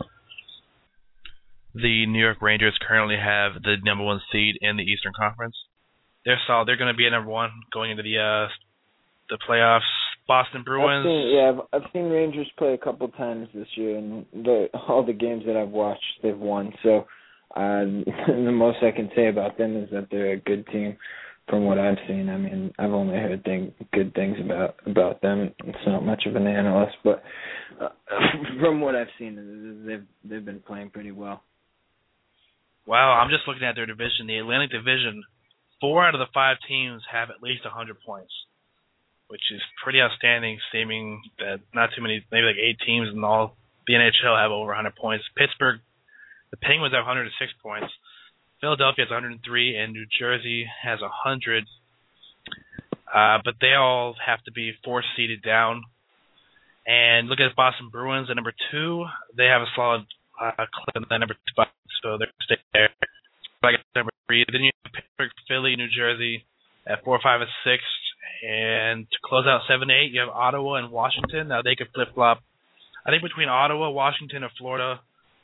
The New York Rangers currently have the number 1 seed in the Eastern Conference. They're solid. They're going to be at number 1 going into the playoffs. Boston Bruins. I've seen Rangers play a couple times this year, and all the games that I've watched, they've won. So the most I can say about them is that they're a good team from what I've seen. I mean, I've only heard good things about them. It's not much of an analyst, but from what I've seen, they've been playing pretty well. Wow, I'm just looking at their division. The Atlantic Division, 4 out of the 5 teams have at least 100 points, which is pretty outstanding, seeming that not too many, maybe like 8 teams in all the NHL have over 100 points. Pittsburgh, the Penguins have 106 points. Philadelphia has 103, and New Jersey has 100. But they all have to be 4 seeded down. And look at Boston Bruins at number 2. They have a solid clip in that number 2 spot, so they're stay there. Like number 3. Then you have Pittsburgh, Philly, New Jersey at 4, 5, and 6. And to close out 7, 8, you have Ottawa and Washington. Now they could flip-flop. I think between Ottawa, Washington, or Florida,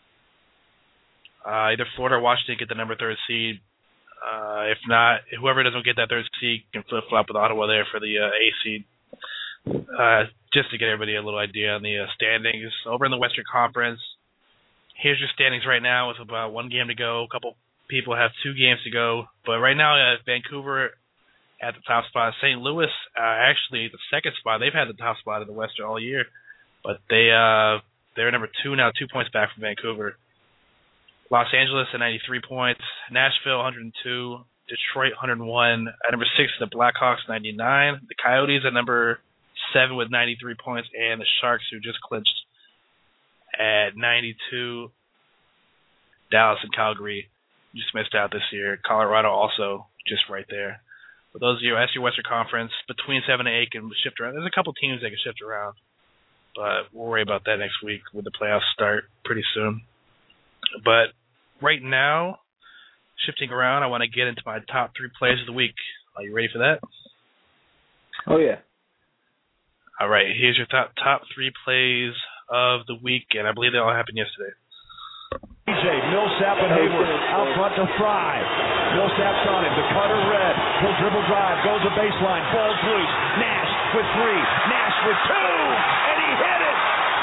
either Florida or Washington get the number 3 seed. If not, whoever doesn't get that 3rd seed can flip-flop with Ottawa there for the A seed. Just to get everybody a little idea on the standings. Over in the Western Conference, here's your standings right now with about 1 game to go. A couple people have 2 games to go. But right now, Vancouver at the top spot. St. Louis, actually, the 2nd spot. They've had the top spot in the Western all year. But they're number 2 now, 2 points back from Vancouver. Los Angeles at 93 points. Nashville, 102. Detroit, 101. At number 6, the Blackhawks, 99. The Coyotes at number 7 with 93 points. And the Sharks, who just clinched at 92. Dallas and Calgary just missed out this year. Colorado also just right there. But those of you, that's your Western Conference. Between 7 and 8 can shift around. There's a couple teams that can shift around. But we'll worry about that next week when the playoffs start pretty soon. But right now, shifting around, I want to get into my top 3 plays of the week. Are you ready for that? Oh, yeah. All right, here's your top 3 plays of the week, and I believe they all happened yesterday. DJ, Millsap and Hayward out front to Fry. Millsap's on it. The cutter red. He'll dribble drive. Goes the baseline. Falls loose. Nash with 3. Nash with 2. And he hit it.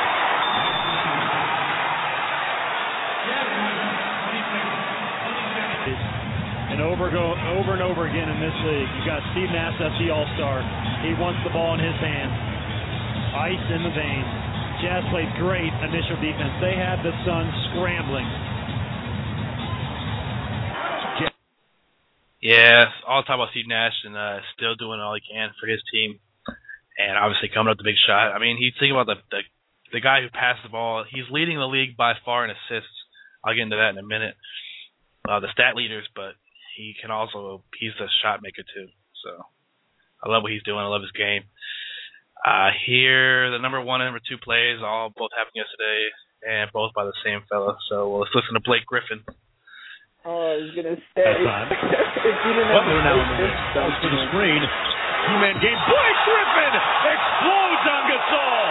And over and over again in this league, you got Steve Nash, that's the all-star. He wants the ball in his hands. Ice in the veins. Jazz played great initial defense. They had the Suns scrambling. Yeah, all talk about Steve Nash and still doing all he can for his team, and obviously coming up the big shot. I mean, he's thinking about the guy who passed the ball. He's leading the league by far in assists. I'll get into that in a minute. The stat leaders, but he's the shot maker too. So I love what he's doing. I love his game. Here, the number 1 and number 2 plays both happened yesterday, and both by the same fella. So let's listen to Blake Griffin. Oh, I was going to say. Butler now on the wing. Goes to the screen. 2-man game. Blake Griffin explodes on Gasol.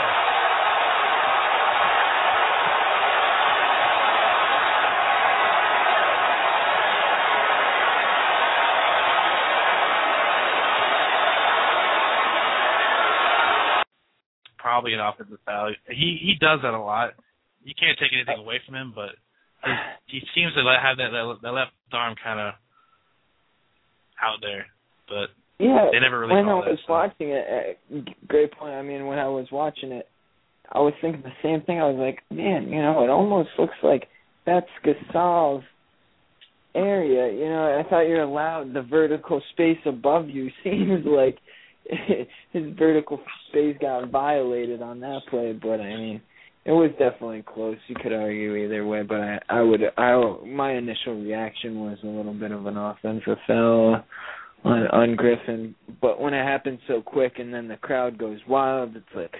Probably an offensive foul. He does that a lot. You can't take anything away from him, but he seems to have that left arm kind of out there. But yeah, they never really when I call that. was watching it, great point. I mean, when I was watching it, I was thinking the same thing. I was like, man, it almost looks like that's Gasol's area. I thought you're allowed the vertical space above you. Seems like his vertical space got violated on that play, but I mean, it was definitely close. You could argue either way, but my initial reaction was a little bit of an offensive foul on Griffin. But when it happens so quick and then the crowd goes wild, it's like,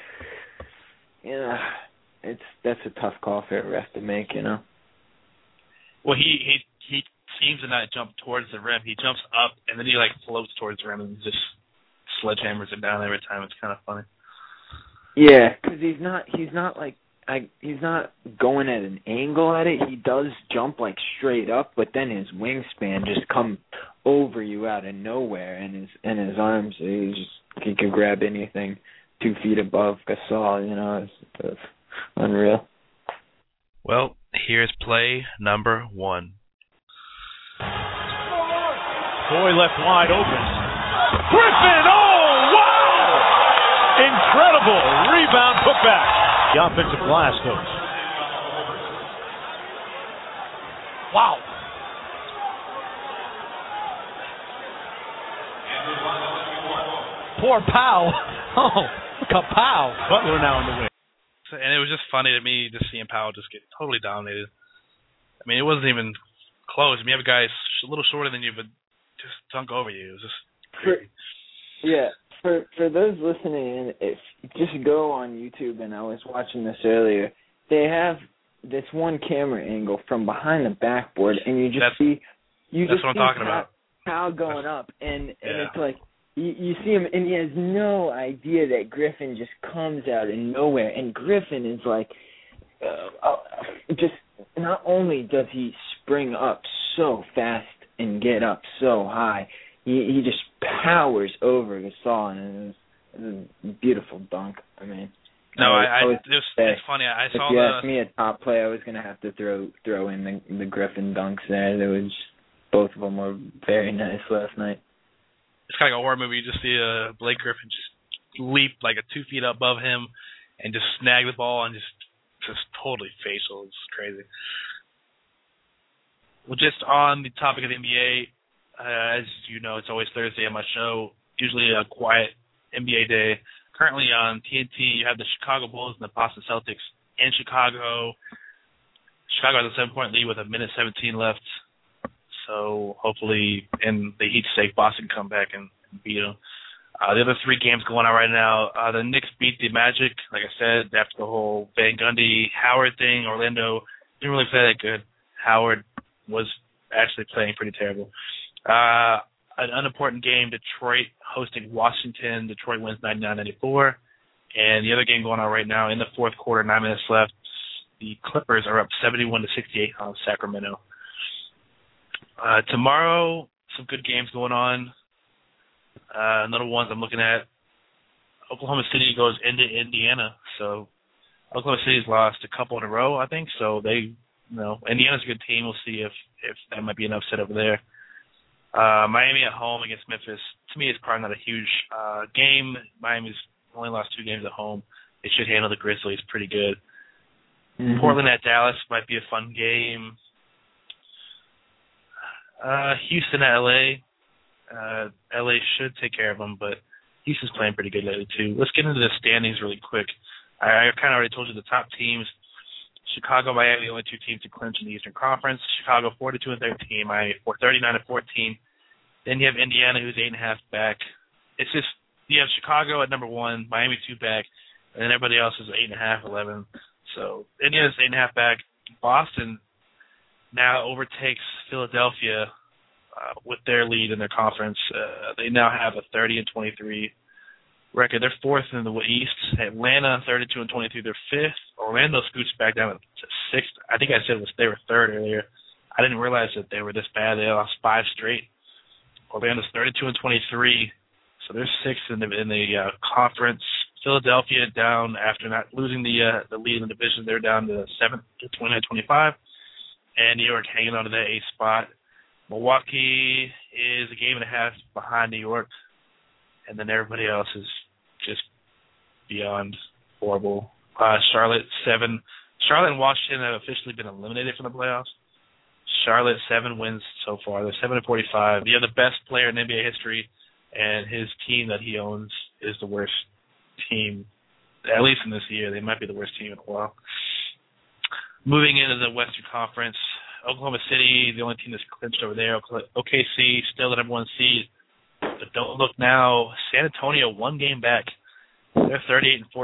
that's a tough call for a ref to make, Well, he seems to not jump towards the rim. He jumps up and then he floats towards the rim and just sledgehammers it down every time. It's kind of funny. Yeah, because he's not going at an angle at it. He does jump straight up, but then his wingspan just come over you out of nowhere, and his arms, he can grab anything 2 feet above Gasol. It's unreal. Well, here's play number 1. Boy left wide open. Griffin, oh, wow! Incredible rebound putback. The offensive glass goes. Wow. Poor Powell. Oh, kapow. Butler now on the wing. And it was just funny to me just seeing Powell just get totally dominated. I mean, it wasn't even close. I mean, you have a guy a little shorter than you, but just dunk over you. It was just crazy. for those listening in, if just go on YouTube, and I was watching this earlier. They have this one camera angle from behind the backboard, and you just see that's what I'm talking about. Powell going up, and it's like you see him, and he has no idea that Griffin just comes out of nowhere, and Griffin is like just not only does he spring up so fast and get up so high, he just powers over Gasol, and it was a beautiful dunk. I mean, it's funny. I saw if you asked me a top play, I was going to have to throw in the Griffin dunks there. There was both of them were very nice last night. It's kind of like a horror movie. You just see Blake Griffin just leap like 2 feet above him and just snag the ball and just totally facial. It's crazy. Well, just on the topic of the NBA, as you know, it's always Thursday on my show, usually a quiet NBA day. Currently on TNT, you have the Chicago Bulls and the Boston Celtics in Chicago. Chicago has a 7-point lead with 1:17 left. So hopefully, in the Heat's sake, Boston come back and beat them. The other 3 games going on right now, the Knicks beat the Magic. Like I said, after the whole Van Gundy, Howard thing, Orlando didn't really play that good. Howard was actually playing pretty terrible. An unimportant game, Detroit hosting Washington. Detroit wins 99-94. And the other game going on right now, in the fourth quarter, 9 minutes left, the Clippers are up 71-68 on Sacramento. Tomorrow, some good games going on. Another ones I'm looking at, Oklahoma City goes into Indiana. So Oklahoma City's lost a couple in a row, I think. So Indiana's a good team. We'll see if that might be an upset over there. Miami at home against Memphis. To me, it's probably not a huge game. Miami's only lost 2 games at home. They should handle the Grizzlies pretty good. Mm-hmm. Portland at Dallas might be a fun game. Houston at LA. LA should take care of them, but Houston's playing pretty good lately too. Let's get into the standings really quick. I kind of already told you the top teams. Chicago, Miami, the only 2 teams to clinch in the Eastern Conference. Chicago 42-13, Miami 39-14. Then you have Indiana, who's 8.5 back. It's just you have Chicago at number 1, Miami 2 back, and then everybody else is 8.5, 11. So Indiana's 8.5 back. Boston now overtakes Philadelphia with their lead in their conference. They now have a 30-23 record. They're 4th in the East. Atlanta 32-23. They're 5th. Orlando scoots back down to 6th. I think I said they were 3rd earlier. I didn't realize that they were this bad. They lost 5 straight. Orlando's 32-23, so they're 6th in the conference. Philadelphia down after not losing the lead in the division. They're down to 7th at 29-25, and New York hanging on to that 8th spot. Milwaukee is a game and a half behind New York, and then everybody else is just beyond horrible. Charlotte 7. Charlotte and Washington have officially been eliminated from the playoffs. Charlotte 7 wins so far. They're 7-45. You have the best player in NBA history, and his team that he owns is the worst team, at least in this year. They might be the worst team in a while. Moving into the Western Conference, Oklahoma City, the only team that's clinched over there. OKC, still the number 1 seed. But don't look now. San Antonio, 1 game back. They're 38-14.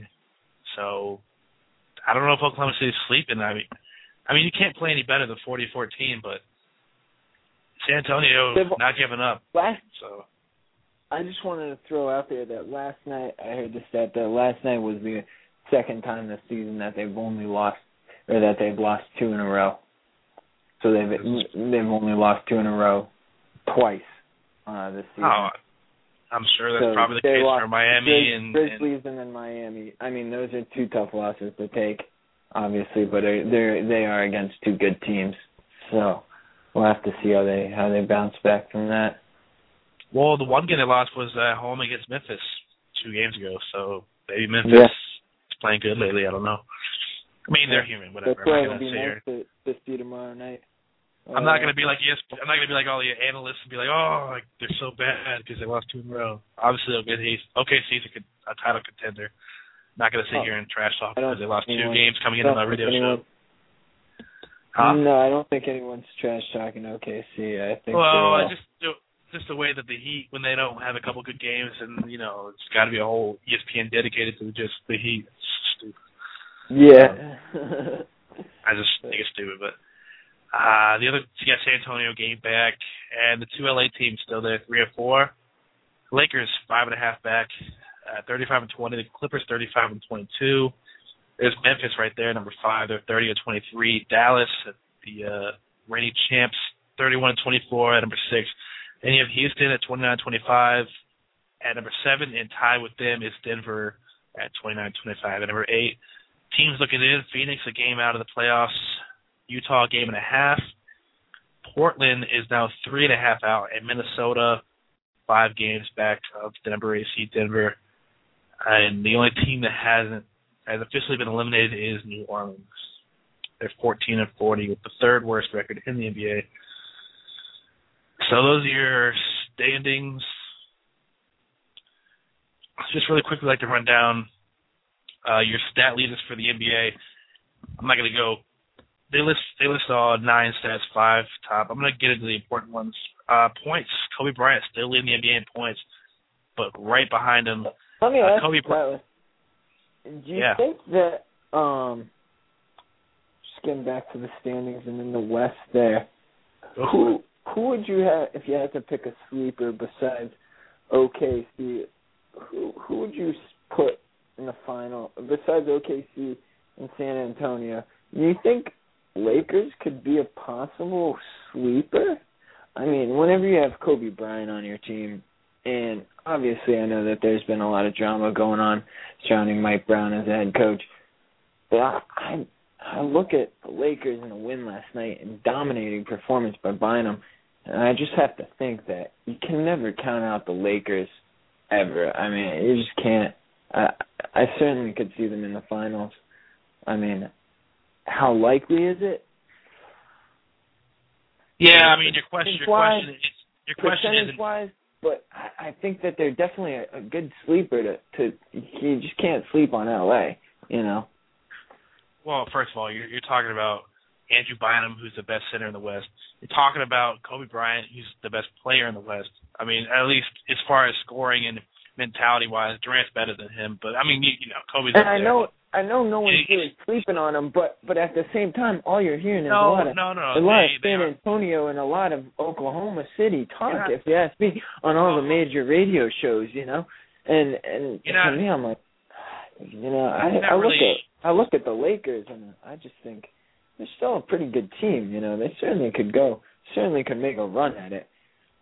So I don't know if Oklahoma City's sleeping. I mean, you can't play any better than 40-14, but San Antonio not giving up. I just wanted to throw out there that last night, I heard the stat that last night was the second time this season that they've lost 2 in a row. So they've only lost 2 in a row twice this season. Oh, I'm sure that's probably the case for Miami and Grizzlies and then Miami. I mean, those are 2 tough losses to take, obviously, but they are against 2 good teams. So we'll have to see how they bounce back from that. Well, the one game they lost was at home against Memphis 2 games ago. So maybe Memphis is playing good lately. I don't know. I mean, they're human. Whatever. I'm not going to say nice to see tomorrow night. I'm not going to be like I'm not going to be like all the analysts and be like, oh, like they're so bad because they lost 2 in a row. Obviously, they'll get OKC's a title contender. Not going to sit here and trash talk because they lost 2 games coming into my radio show. No, I don't think anyone's trash talking OKC. I think. Well, just the way that the Heat, when they don't have a couple good games, and it's got to be a whole ESPN dedicated to just the Heat. It's stupid. Yeah. I just think it's stupid, but the other, San Antonio game back, and the two LA teams still there, 3-4. Lakers 5.5 back, 35-20. The Clippers 35-22. There's Memphis right there, number 5. They're 30-23. Dallas, the reigning champs, 31-24 at number 6. Then you have Houston at 29-25 at number 7, and tied with them is Denver at 29-25 at number 8. Teams looking in: Phoenix a game out of the playoffs, Utah a game and a half. Portland is now 3.5 out, and Minnesota 5 games back of the number 8 seed Denver. And the only team that has officially been eliminated is New Orleans. They're 14-40 with the third worst record in the NBA. So those are your standings. Just really quickly, like to run down your stat leaders for the NBA. I'm not going to go. They list all 9 stats, 5 top. I'm going to get into the important ones. Points. Kobe Bryant still leading the NBA in points, but right behind him, let me ask Kobe Bryant. Do you think that, just getting back to the standings and in the West there, who would you have, if you had to pick a sleeper besides OKC, who would you put in the final, besides OKC and San Antonio? Do you think Lakers could be a possible sweeper? I mean, whenever you have Kobe Bryant on your team, and obviously I know that there's been a lot of drama going on surrounding Mike Brown as a head coach, but I look at the Lakers and the win last night and dominating performance by Bynum, and I just have to think that you can never count out the Lakers ever. I mean, you just can't. I certainly could see them in the finals. I mean, how likely is it? Yeah, I mean, your question is percentage-wise, but I think that they're definitely a good sleeper to you just can't sleep on LA, Well, first of all, you're talking about Andrew Bynum, who's the best center in the West. You're talking about Kobe Bryant, who's the best player in the West. I mean, at least as far as scoring and mentality-wise, Durant's better than him. But, I mean, Kobe's up there. I know no one's really sleeping on him, but at the same time, all you're hearing is a lot of San Antonio and a lot of Oklahoma City talk, if you ask me, on all the major radio shows, And to me, I'm like, I look at the Lakers and I just think they're still a pretty good team. They certainly could make a run at it.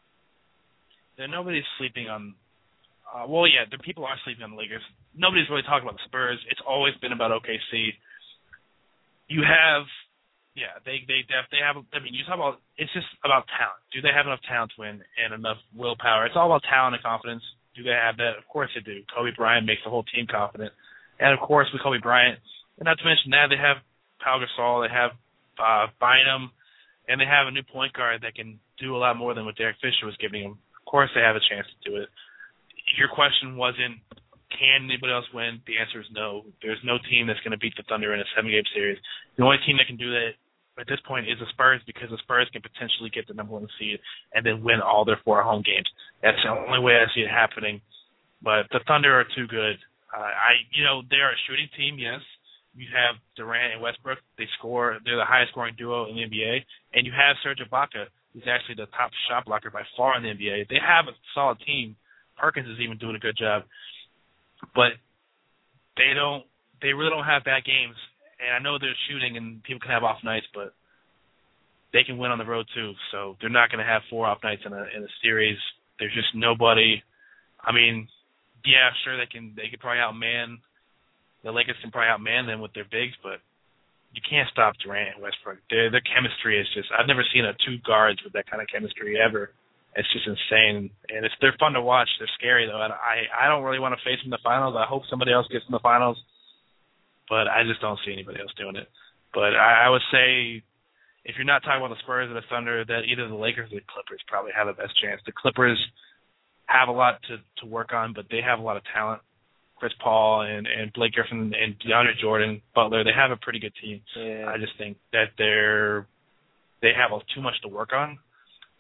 Nobody's sleeping on. The people are sleeping on the Lakers. Nobody's really talking about the Spurs. It's always been about OKC. You have, they have. I mean, you talk about, it's just about talent. Do they have enough talent to win and enough willpower? It's all about talent and confidence. Do they have that? Of course they do. Kobe Bryant makes the whole team confident. And, of course, with Kobe Bryant, and not to mention that, they have Pau Gasol, they have Bynum, and they have a new point guard that can do a lot more than what Derek Fisher was giving him. Of course they have a chance to do it. Your question wasn't, can anybody else win? The answer is no. There's no team that's going to beat the Thunder in a 7-game series. The only team that can do that at this point is the Spurs, because the Spurs can potentially get the number 1 seed and then win all their 4 home games. That's the only way I see it happening. But the Thunder are too good. They're a shooting team, yes. You have Durant and Westbrook. They score. They're the highest scoring duo in the NBA. And you have Serge Ibaka, who's actually the top shot blocker by far in the NBA. They have a solid team. Perkins is even doing a good job. But they really don't have bad games. And I know they're shooting and people can have off nights, but they can win on the road too. So they're not going to have 4 off nights in a series. There's just nobody. I mean, yeah, sure, they could probably outman. The Lakers can probably outman them with their bigs, but you can't stop Durant and Westbrook. Their chemistry is just, I've never seen 2 guards with that kind of chemistry ever. It's just insane, and they're fun to watch. They're scary, though. I don't really want to face them in the finals. I hope somebody else gets in the finals, but I just don't see anybody else doing it. But I would say, if you're not talking about the Spurs or the Thunder, that either the Lakers or the Clippers probably have the best chance. The Clippers have a lot to work on, but they have a lot of talent. Chris Paul and Blake Griffin and DeAndre Jordan, Butler, they have a pretty good team. Yeah. I just think that they have too much to work on.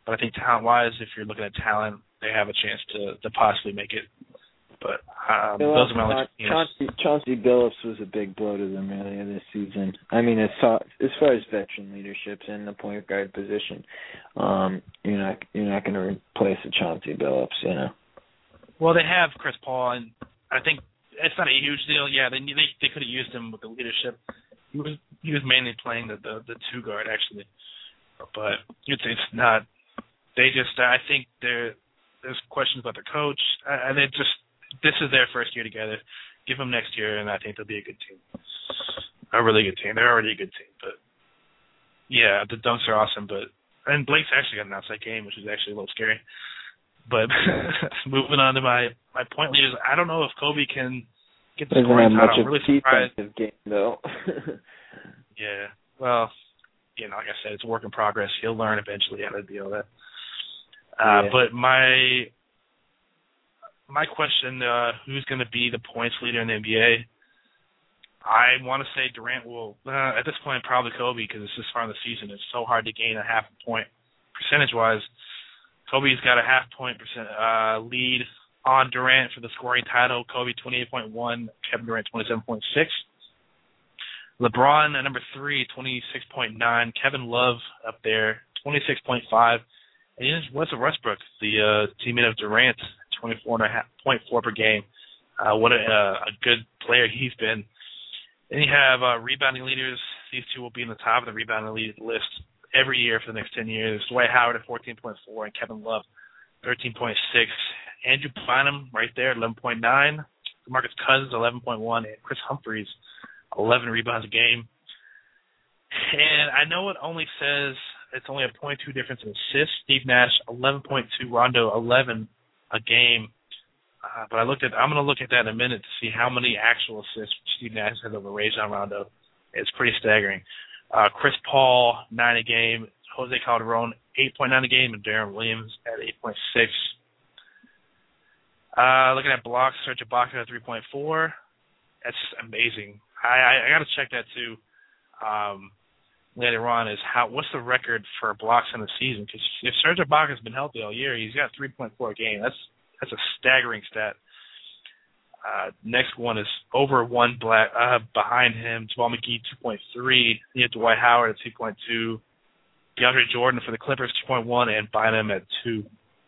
But I think talent-wise, if you're looking at talent, they have a chance to possibly make it. But those are my only teams. Chauncey Billups was a big blow to them earlier this season. I mean, as far as veteran leaderships in the point guard position, you're not going to replace a Chauncey Billups, you know. Well, they have Chris Paul, and I think it's not a huge deal. Yeah, they could have used him with the leadership. He was mainly playing the two guard actually, but it's not. They just I think there's questions about the coach, and this is their first year together. Give them next year, and I think they'll be a good team, a really good team. They're already a good team, but yeah, the dunks are awesome. And Blake's actually got an outside game, which is actually a little scary. But moving on to my point leaders, I don't know if Kobe can get the scoring title. I'm really surprised. Defensive game, though. Yeah, well, like I said, it's a work in progress. He'll learn eventually how to deal with that. But my question, who's going to be the points leader in the NBA? I want to say Durant will, at this point, probably Kobe, because it's this far in the season. It's so hard to gain a half a point. Percentage-wise, Kobe's got a half-point lead on Durant for the scoring title. Kobe 28.1, Kevin Durant 27.6. LeBron at number 3, 26.9. Kevin Love up there, 26.5. And then Russell Westbrook, the teammate of Durant, 24.4 per game. What a good player he's been. Then you have rebounding leaders. These two will be in the top of the rebounding lead list every year for the next 10 years. Dwight Howard at 14.4 and Kevin Love 13.6. Andrew Bynum right there at 11.9. DeMarcus Cousins 11.1 and Chris Humphries 11 rebounds a game. And I know it only says it's only a 0.2 difference in assists. Steve Nash 11.2, Rondo 11 a game. But I'm going to look at that in a minute to see how many actual assists Steve Nash has over Rajon Rondo. It's pretty staggering. Chris Paul, 9 a game. Jose Calderon, 8.9 a game. And Darren Williams at 8.6. Looking at blocks, Serge Ibaka at 3.4. That's amazing. I got to check that too later on. What's the record for blocks in the season? Because if Serge Ibaka's been healthy all year, he's got 3.4 a game. That's a staggering stat. Next one is over one behind him. Jamal McGee 2.3. You have Dwight Howard at 2.2. DeAndre Jordan for the Clippers 2.1, and Bynum at 2.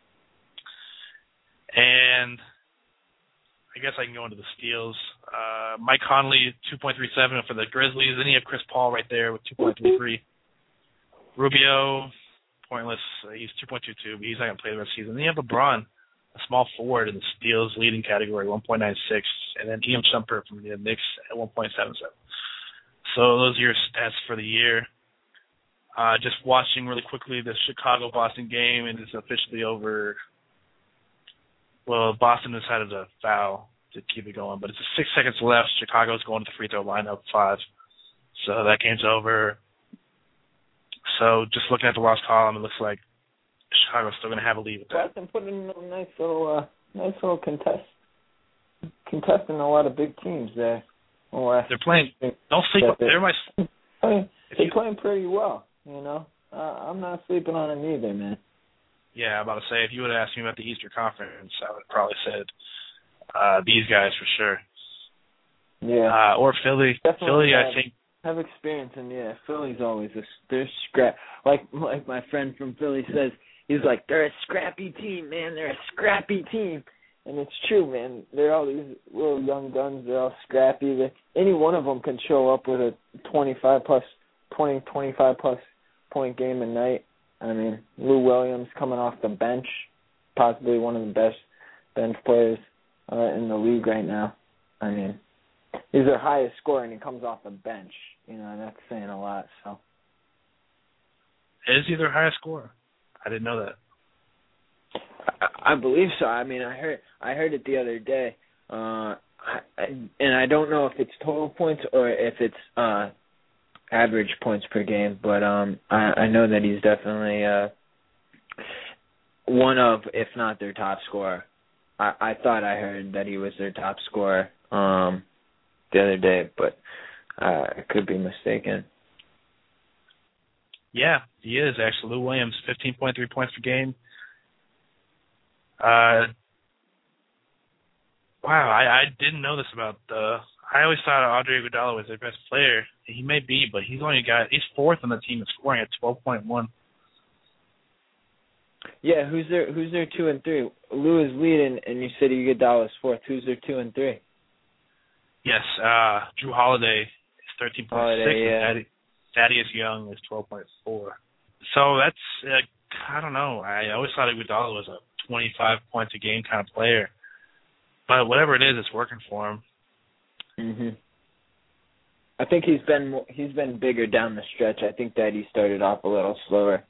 And I guess I can go into the steals. Mike Conley 2.37 for the Grizzlies. Then you have Chris Paul right there with 2.33. Rubio, pointless. He's 2.22, but he's not going to play the rest of the season. Then you have LeBron, a small forward in the steals leading category, 1.96, and then Ian Shumpert from the Knicks at 1.77. So those are your stats for the year. Just watching really quickly the Chicago-Boston game, and it's officially over. Well, Boston decided to foul to keep it going, but it's 6 seconds left. Chicago's going to the free throw line up 5. So that game's over. So just looking at the lost column, it looks like Chicago's still going to have a lead with that. Boston put in a nice little contesting a lot of big teams there. They're playing. Don't sleep. They're playing pretty well. I'm not sleeping on them either, man. Yeah, I'm about to say, if you would have asked me about the Eastern Conference, I would have probably said these guys for sure. Yeah. Or Philly. Definitely Philly, I think. Have experience, and yeah, Philly's always they're scrap. Like my friend from Philly says, he's like, they're a scrappy team, man. They're a scrappy team. And it's true, man. They're all these little young guns. They're all scrappy. Any one of them can show up with a 25-plus point game a night. I mean, Lou Williams coming off the bench, possibly one of the best bench players in the league right now. I mean, he's their highest scorer, and he comes off the bench. And that's saying a lot. So, is he their highest scorer? I didn't know that. I believe so. I mean, I heard it the other day, and I don't know if it's total points or if it's average points per game, but I know that he's definitely one of, if not their top scorer. I thought I heard that he was their top scorer the other day, but I could be mistaken. Yeah, he is actually. Lou Williams, 15.3 points per game. Wow, I didn't know this about I always thought Andre Iguodala was their best player. He may be, but he's fourth on the team in scoring at 12.1. Yeah, who's their 2 and 3? Lou is leading, and you said Iguodala is fourth. Who's their 2 and 3? Yes, Drew Holiday is 13.6. Yeah. And Thaddeus Young is 12.4. So that's I don't know. I always thought Iguodala was a 25 points a game kind of player, but whatever it is, it's working for him. Mhm. I think he's been bigger down the stretch. I think that he started off a little slower,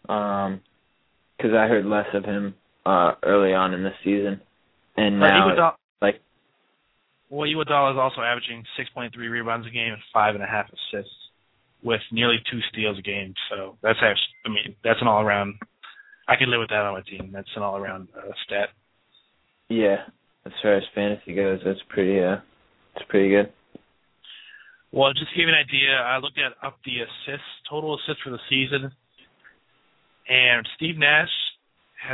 because I heard less of him early on in the season, and now Iguodala is also averaging 6.3 rebounds a game and 5.5 assists, with nearly 2 steals a game. So that's that's an all around. I could live with that on my team. That's an all around stat. Yeah, as far as fantasy goes, that's pretty good. Well, just to give you an idea, I looked at the total assists for the season, and Steve Nash has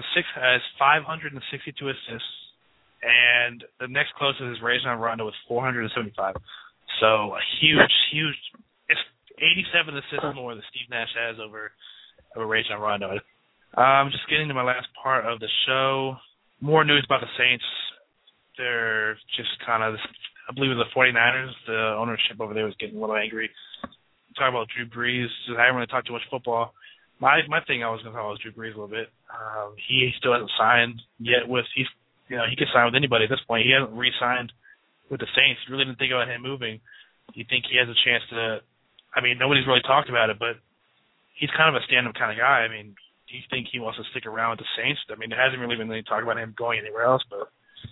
562 assists, and the next closest is Rajon Rondo with 475. So a huge, it's 87 assists more that Steve Nash has over Rajon Rondo. Just getting to my last part of the show. More news about the Saints. They're just kind of, I believe the 49ers, the ownership over there was getting a little angry. Talking about Drew Brees. I haven't really talked too much football. My thing I was going to talk about was Drew Brees a little bit. He still hasn't signed yet he could sign with anybody at this point. He hasn't re-signed with the Saints. Really didn't think about him moving. Do you think he has a chance to, nobody's really talked about it, but he's kind of a stand-up kind of guy. Do you think he wants to stick around with the Saints? There hasn't really been any talk about him going anywhere else, but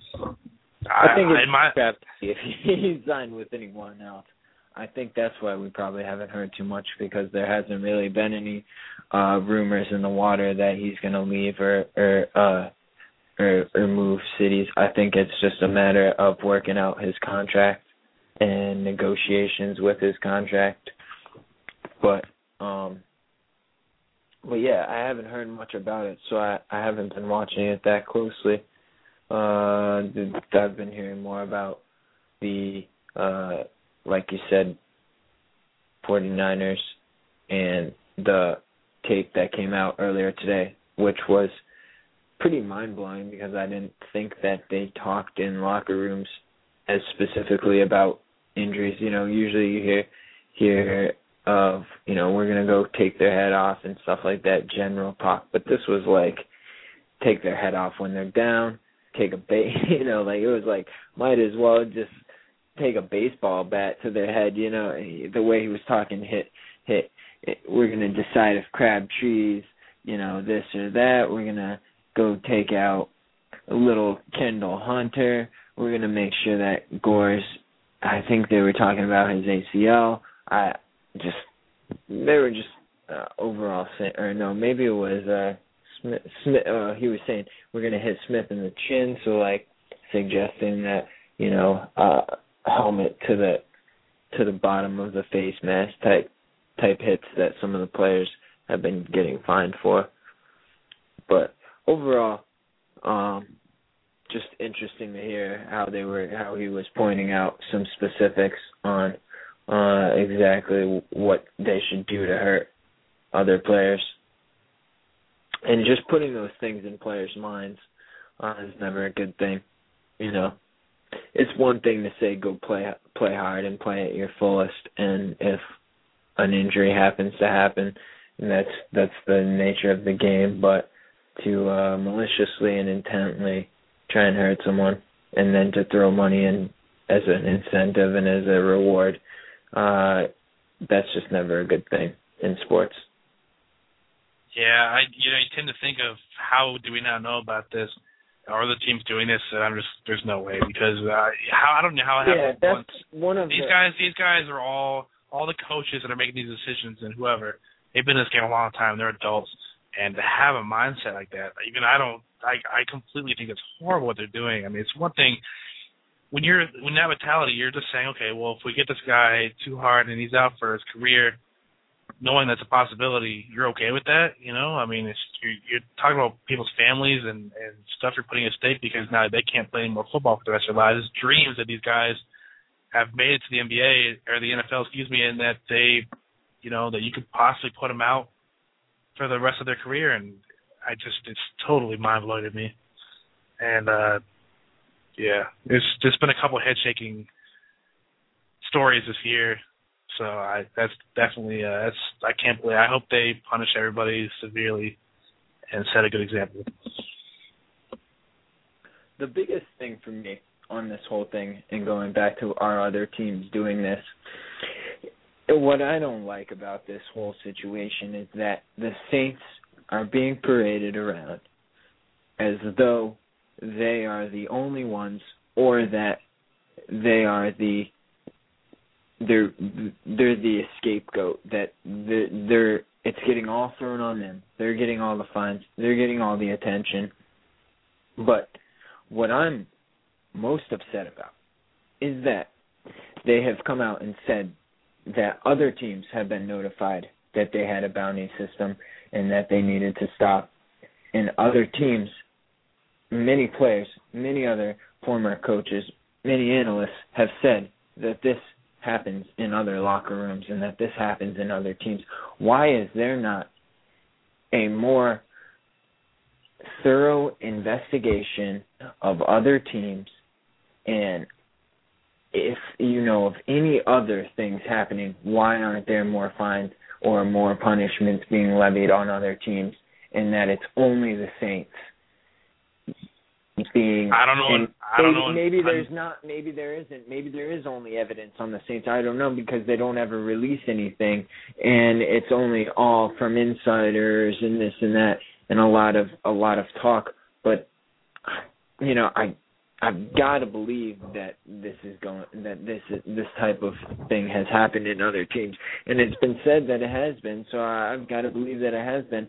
I think it's crap if he signed with anyone else. I think that's why we probably haven't heard too much, because there hasn't really been any rumors in the water that he's going to leave or move cities. I think it's just a matter of working out his contract and negotiations with his contract. But yeah, I haven't heard much about it, so I haven't been watching it that closely. I've been hearing more about the, like you said, 49ers and the tape that came out earlier today, which was pretty mind-blowing, because I didn't think that they talked in locker rooms as specifically about injuries. Usually you hear of, we're going to go take their head off and stuff like that, general talk. But this was like, take their head off when they're down, take a it was like, might as well just take a baseball bat to their head, the way he was talking, hit, we're going to decide if Crabtree's, this or that, we're going to go take out a little Kendall Hunter, we're going to make sure that Gore's, I think they were talking about his ACL, they were just overall saying, or no, maybe it was Smith, he was saying we're going to hit Smith in the chin, so like suggesting that, helmet to the bottom of the face mask type hits that some of the players have been getting fined for. But overall, just interesting to hear how he was pointing out some specifics on exactly what they should do to hurt other players. And just putting those things in players' minds is never a good thing. It's one thing to say go play hard and play at your fullest, and if an injury happens to happen, and that's the nature of the game. But to maliciously and intently try and hurt someone, and then to throw money in as an incentive and as a reward, that's just never a good thing in sports. Yeah, you tend to think of, how do we not know about this? Are the teams doing this? And there's no way, because I don't know how it happens. Yeah, that's one of these guys are all the coaches that are making these decisions, and whoever, they've been in this game a long time. They're adults, and to have a mindset like that, I completely think it's horrible what they're doing. It's one thing when that mentality, you're just saying, okay, well, if we get this guy too hard and he's out for his career, knowing that's a possibility, you're okay with that, you know? I mean, you're talking about people's families and stuff you're putting at stake because now they can't play any more football for the rest of their lives. Dreams that these guys have made it to the NBA or the NFL, and that they, you know, that you could possibly put them out for the rest of their career. And it's totally mind-blowing to me. And, there's been a couple head-shaking stories this year. So that's definitely I can't believe. I hope they punish everybody severely and set a good example. The biggest thing for me on this whole thing, and going back to our other teams doing this, what I don't like about this whole situation is that the Saints are being paraded around as though they are the only ones, or that they are they're the scapegoat, that it's getting all thrown on them. They're getting all the fines. They're getting all the attention. But what I'm most upset about is that they have come out and said that other teams have been notified that they had a bounty system and that they needed to stop. And other teams, many players, many other former coaches, many analysts have said that this happens in other locker rooms and that this happens in other teams. Why is there not a more thorough investigation of other teams, and if you know of any other things happening, why aren't there more fines or more punishments being levied on other teams, and that it's only the Saints being... I don't know. Maybe there's not. Maybe there isn't. Maybe there is only evidence on the Saints. I don't know, because they don't ever release anything, and it's only all from insiders and this and that, and a lot of talk. But you know, I've got to believe that this type of thing has happened in other teams, and it's been said that it has been. So I've got to believe that it has been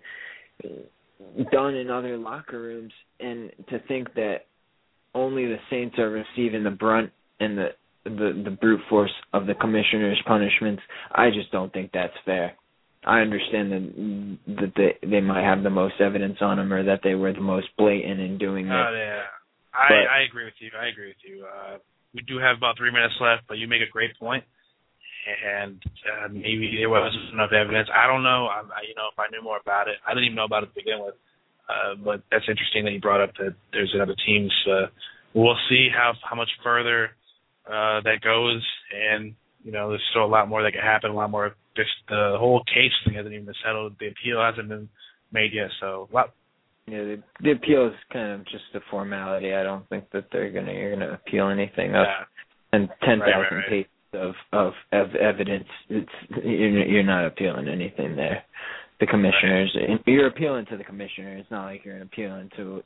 done in other locker rooms, and to think that only the Saints are receiving the brunt and the brute force of the commissioner's punishments, I just don't think that's fair. I understand that they might have the most evidence on them, or that they were the most blatant in doing it. Yeah. I agree with you. We do have about 3 minutes left, but you make a great point. And maybe there wasn't enough evidence. I don't know. If I knew more about it, I didn't even know about it to begin with. But that's interesting that you brought up that there's other teams. We'll see how much further that goes, and there's still a lot more that could happen. A lot more. Just the whole case thing hasn't even been settled. The appeal hasn't been made yet. So yeah, the appeal is kind of just a formality. I don't think that you're gonna appeal anything. And 10,000 pages of evidence. You're not appealing anything there. The commissioners, you're appealing to the commissioner. It's not like you're appealing to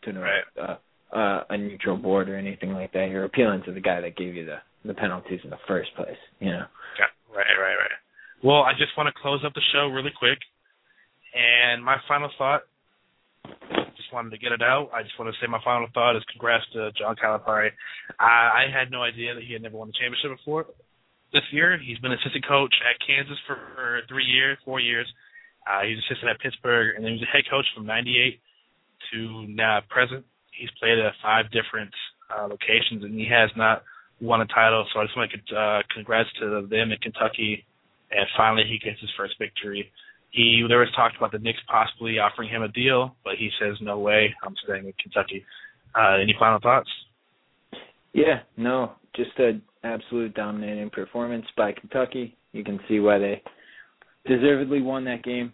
a neutral board or anything like that. You're appealing to the guy that gave you the penalties in the first place. Yeah, right. Well, I just want to close up the show really quick, and my final thought. Just wanted to get it out. I just want to say my final thought is congrats to John Calipari. I had no idea that he had never won a championship before. This year, he's been assistant coach at Kansas for 4 years. He's assistant at Pittsburgh, and then he was a head coach from 98 to now present. He's played at 5 different locations, and he has not won a title. So I just want to congrats to them in Kentucky, and finally he gets his first victory. There was talk about the Knicks possibly offering him a deal, but he says, no way, I'm staying in Kentucky. Any final thoughts? Yeah, no, just an absolute dominating performance by Kentucky. You can see why they deservedly won that game.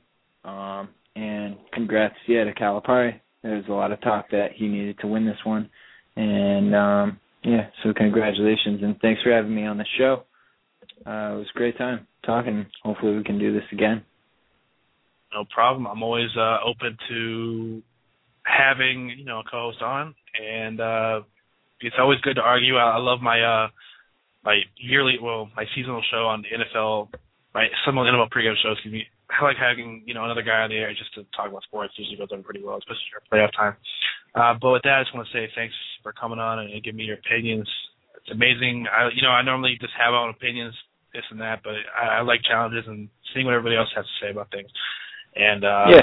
And congrats, to Calipari. There was a lot of talk that he needed to win this one. And, so congratulations, and thanks for having me on the show. It was a great time talking. Hopefully we can do this again. No problem. I'm always open to having, a co-host on, and it's always good to argue. I love my my seasonal show on the NFL, some of the NFL pregame shows. I like having, another guy on the air just to talk about sports. Usually goes over pretty well, especially during playoff time. But with that, I just want to say thanks for coming on and giving me your opinions. It's amazing. I normally just have my own opinions this and that, but I like challenges and seeing what everybody else has to say about things. And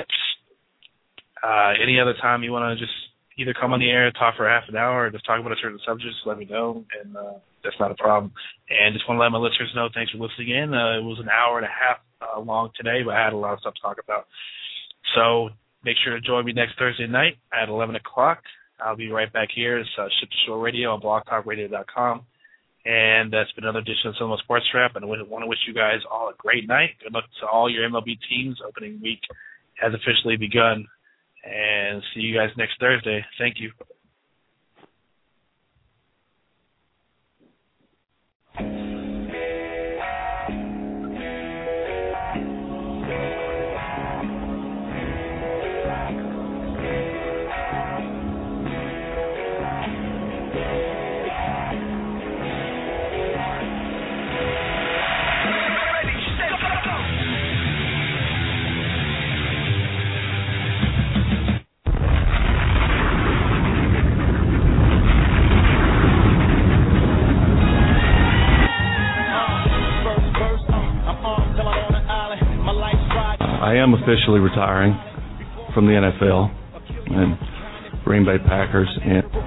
any other time you want to just either come on the air, talk for half an hour, or just talk about a certain subject, just let me know, and that's not a problem. And just want to let my listeners know, thanks for listening in. It was an hour and a half long today, but I had a lot of stuff to talk about. So make sure to join me next Thursday night at 11 o'clock. I'll be right back here. It's Ship to Shore Radio on blogtalkradio.com. And that's been another edition of Cinema Sports Wrap. And I want to wish you guys all a great night. Good luck to all your MLB teams. Opening week has officially begun. And see you guys next Thursday. Thank you. I am officially retiring from the NFL and Green Bay Packers and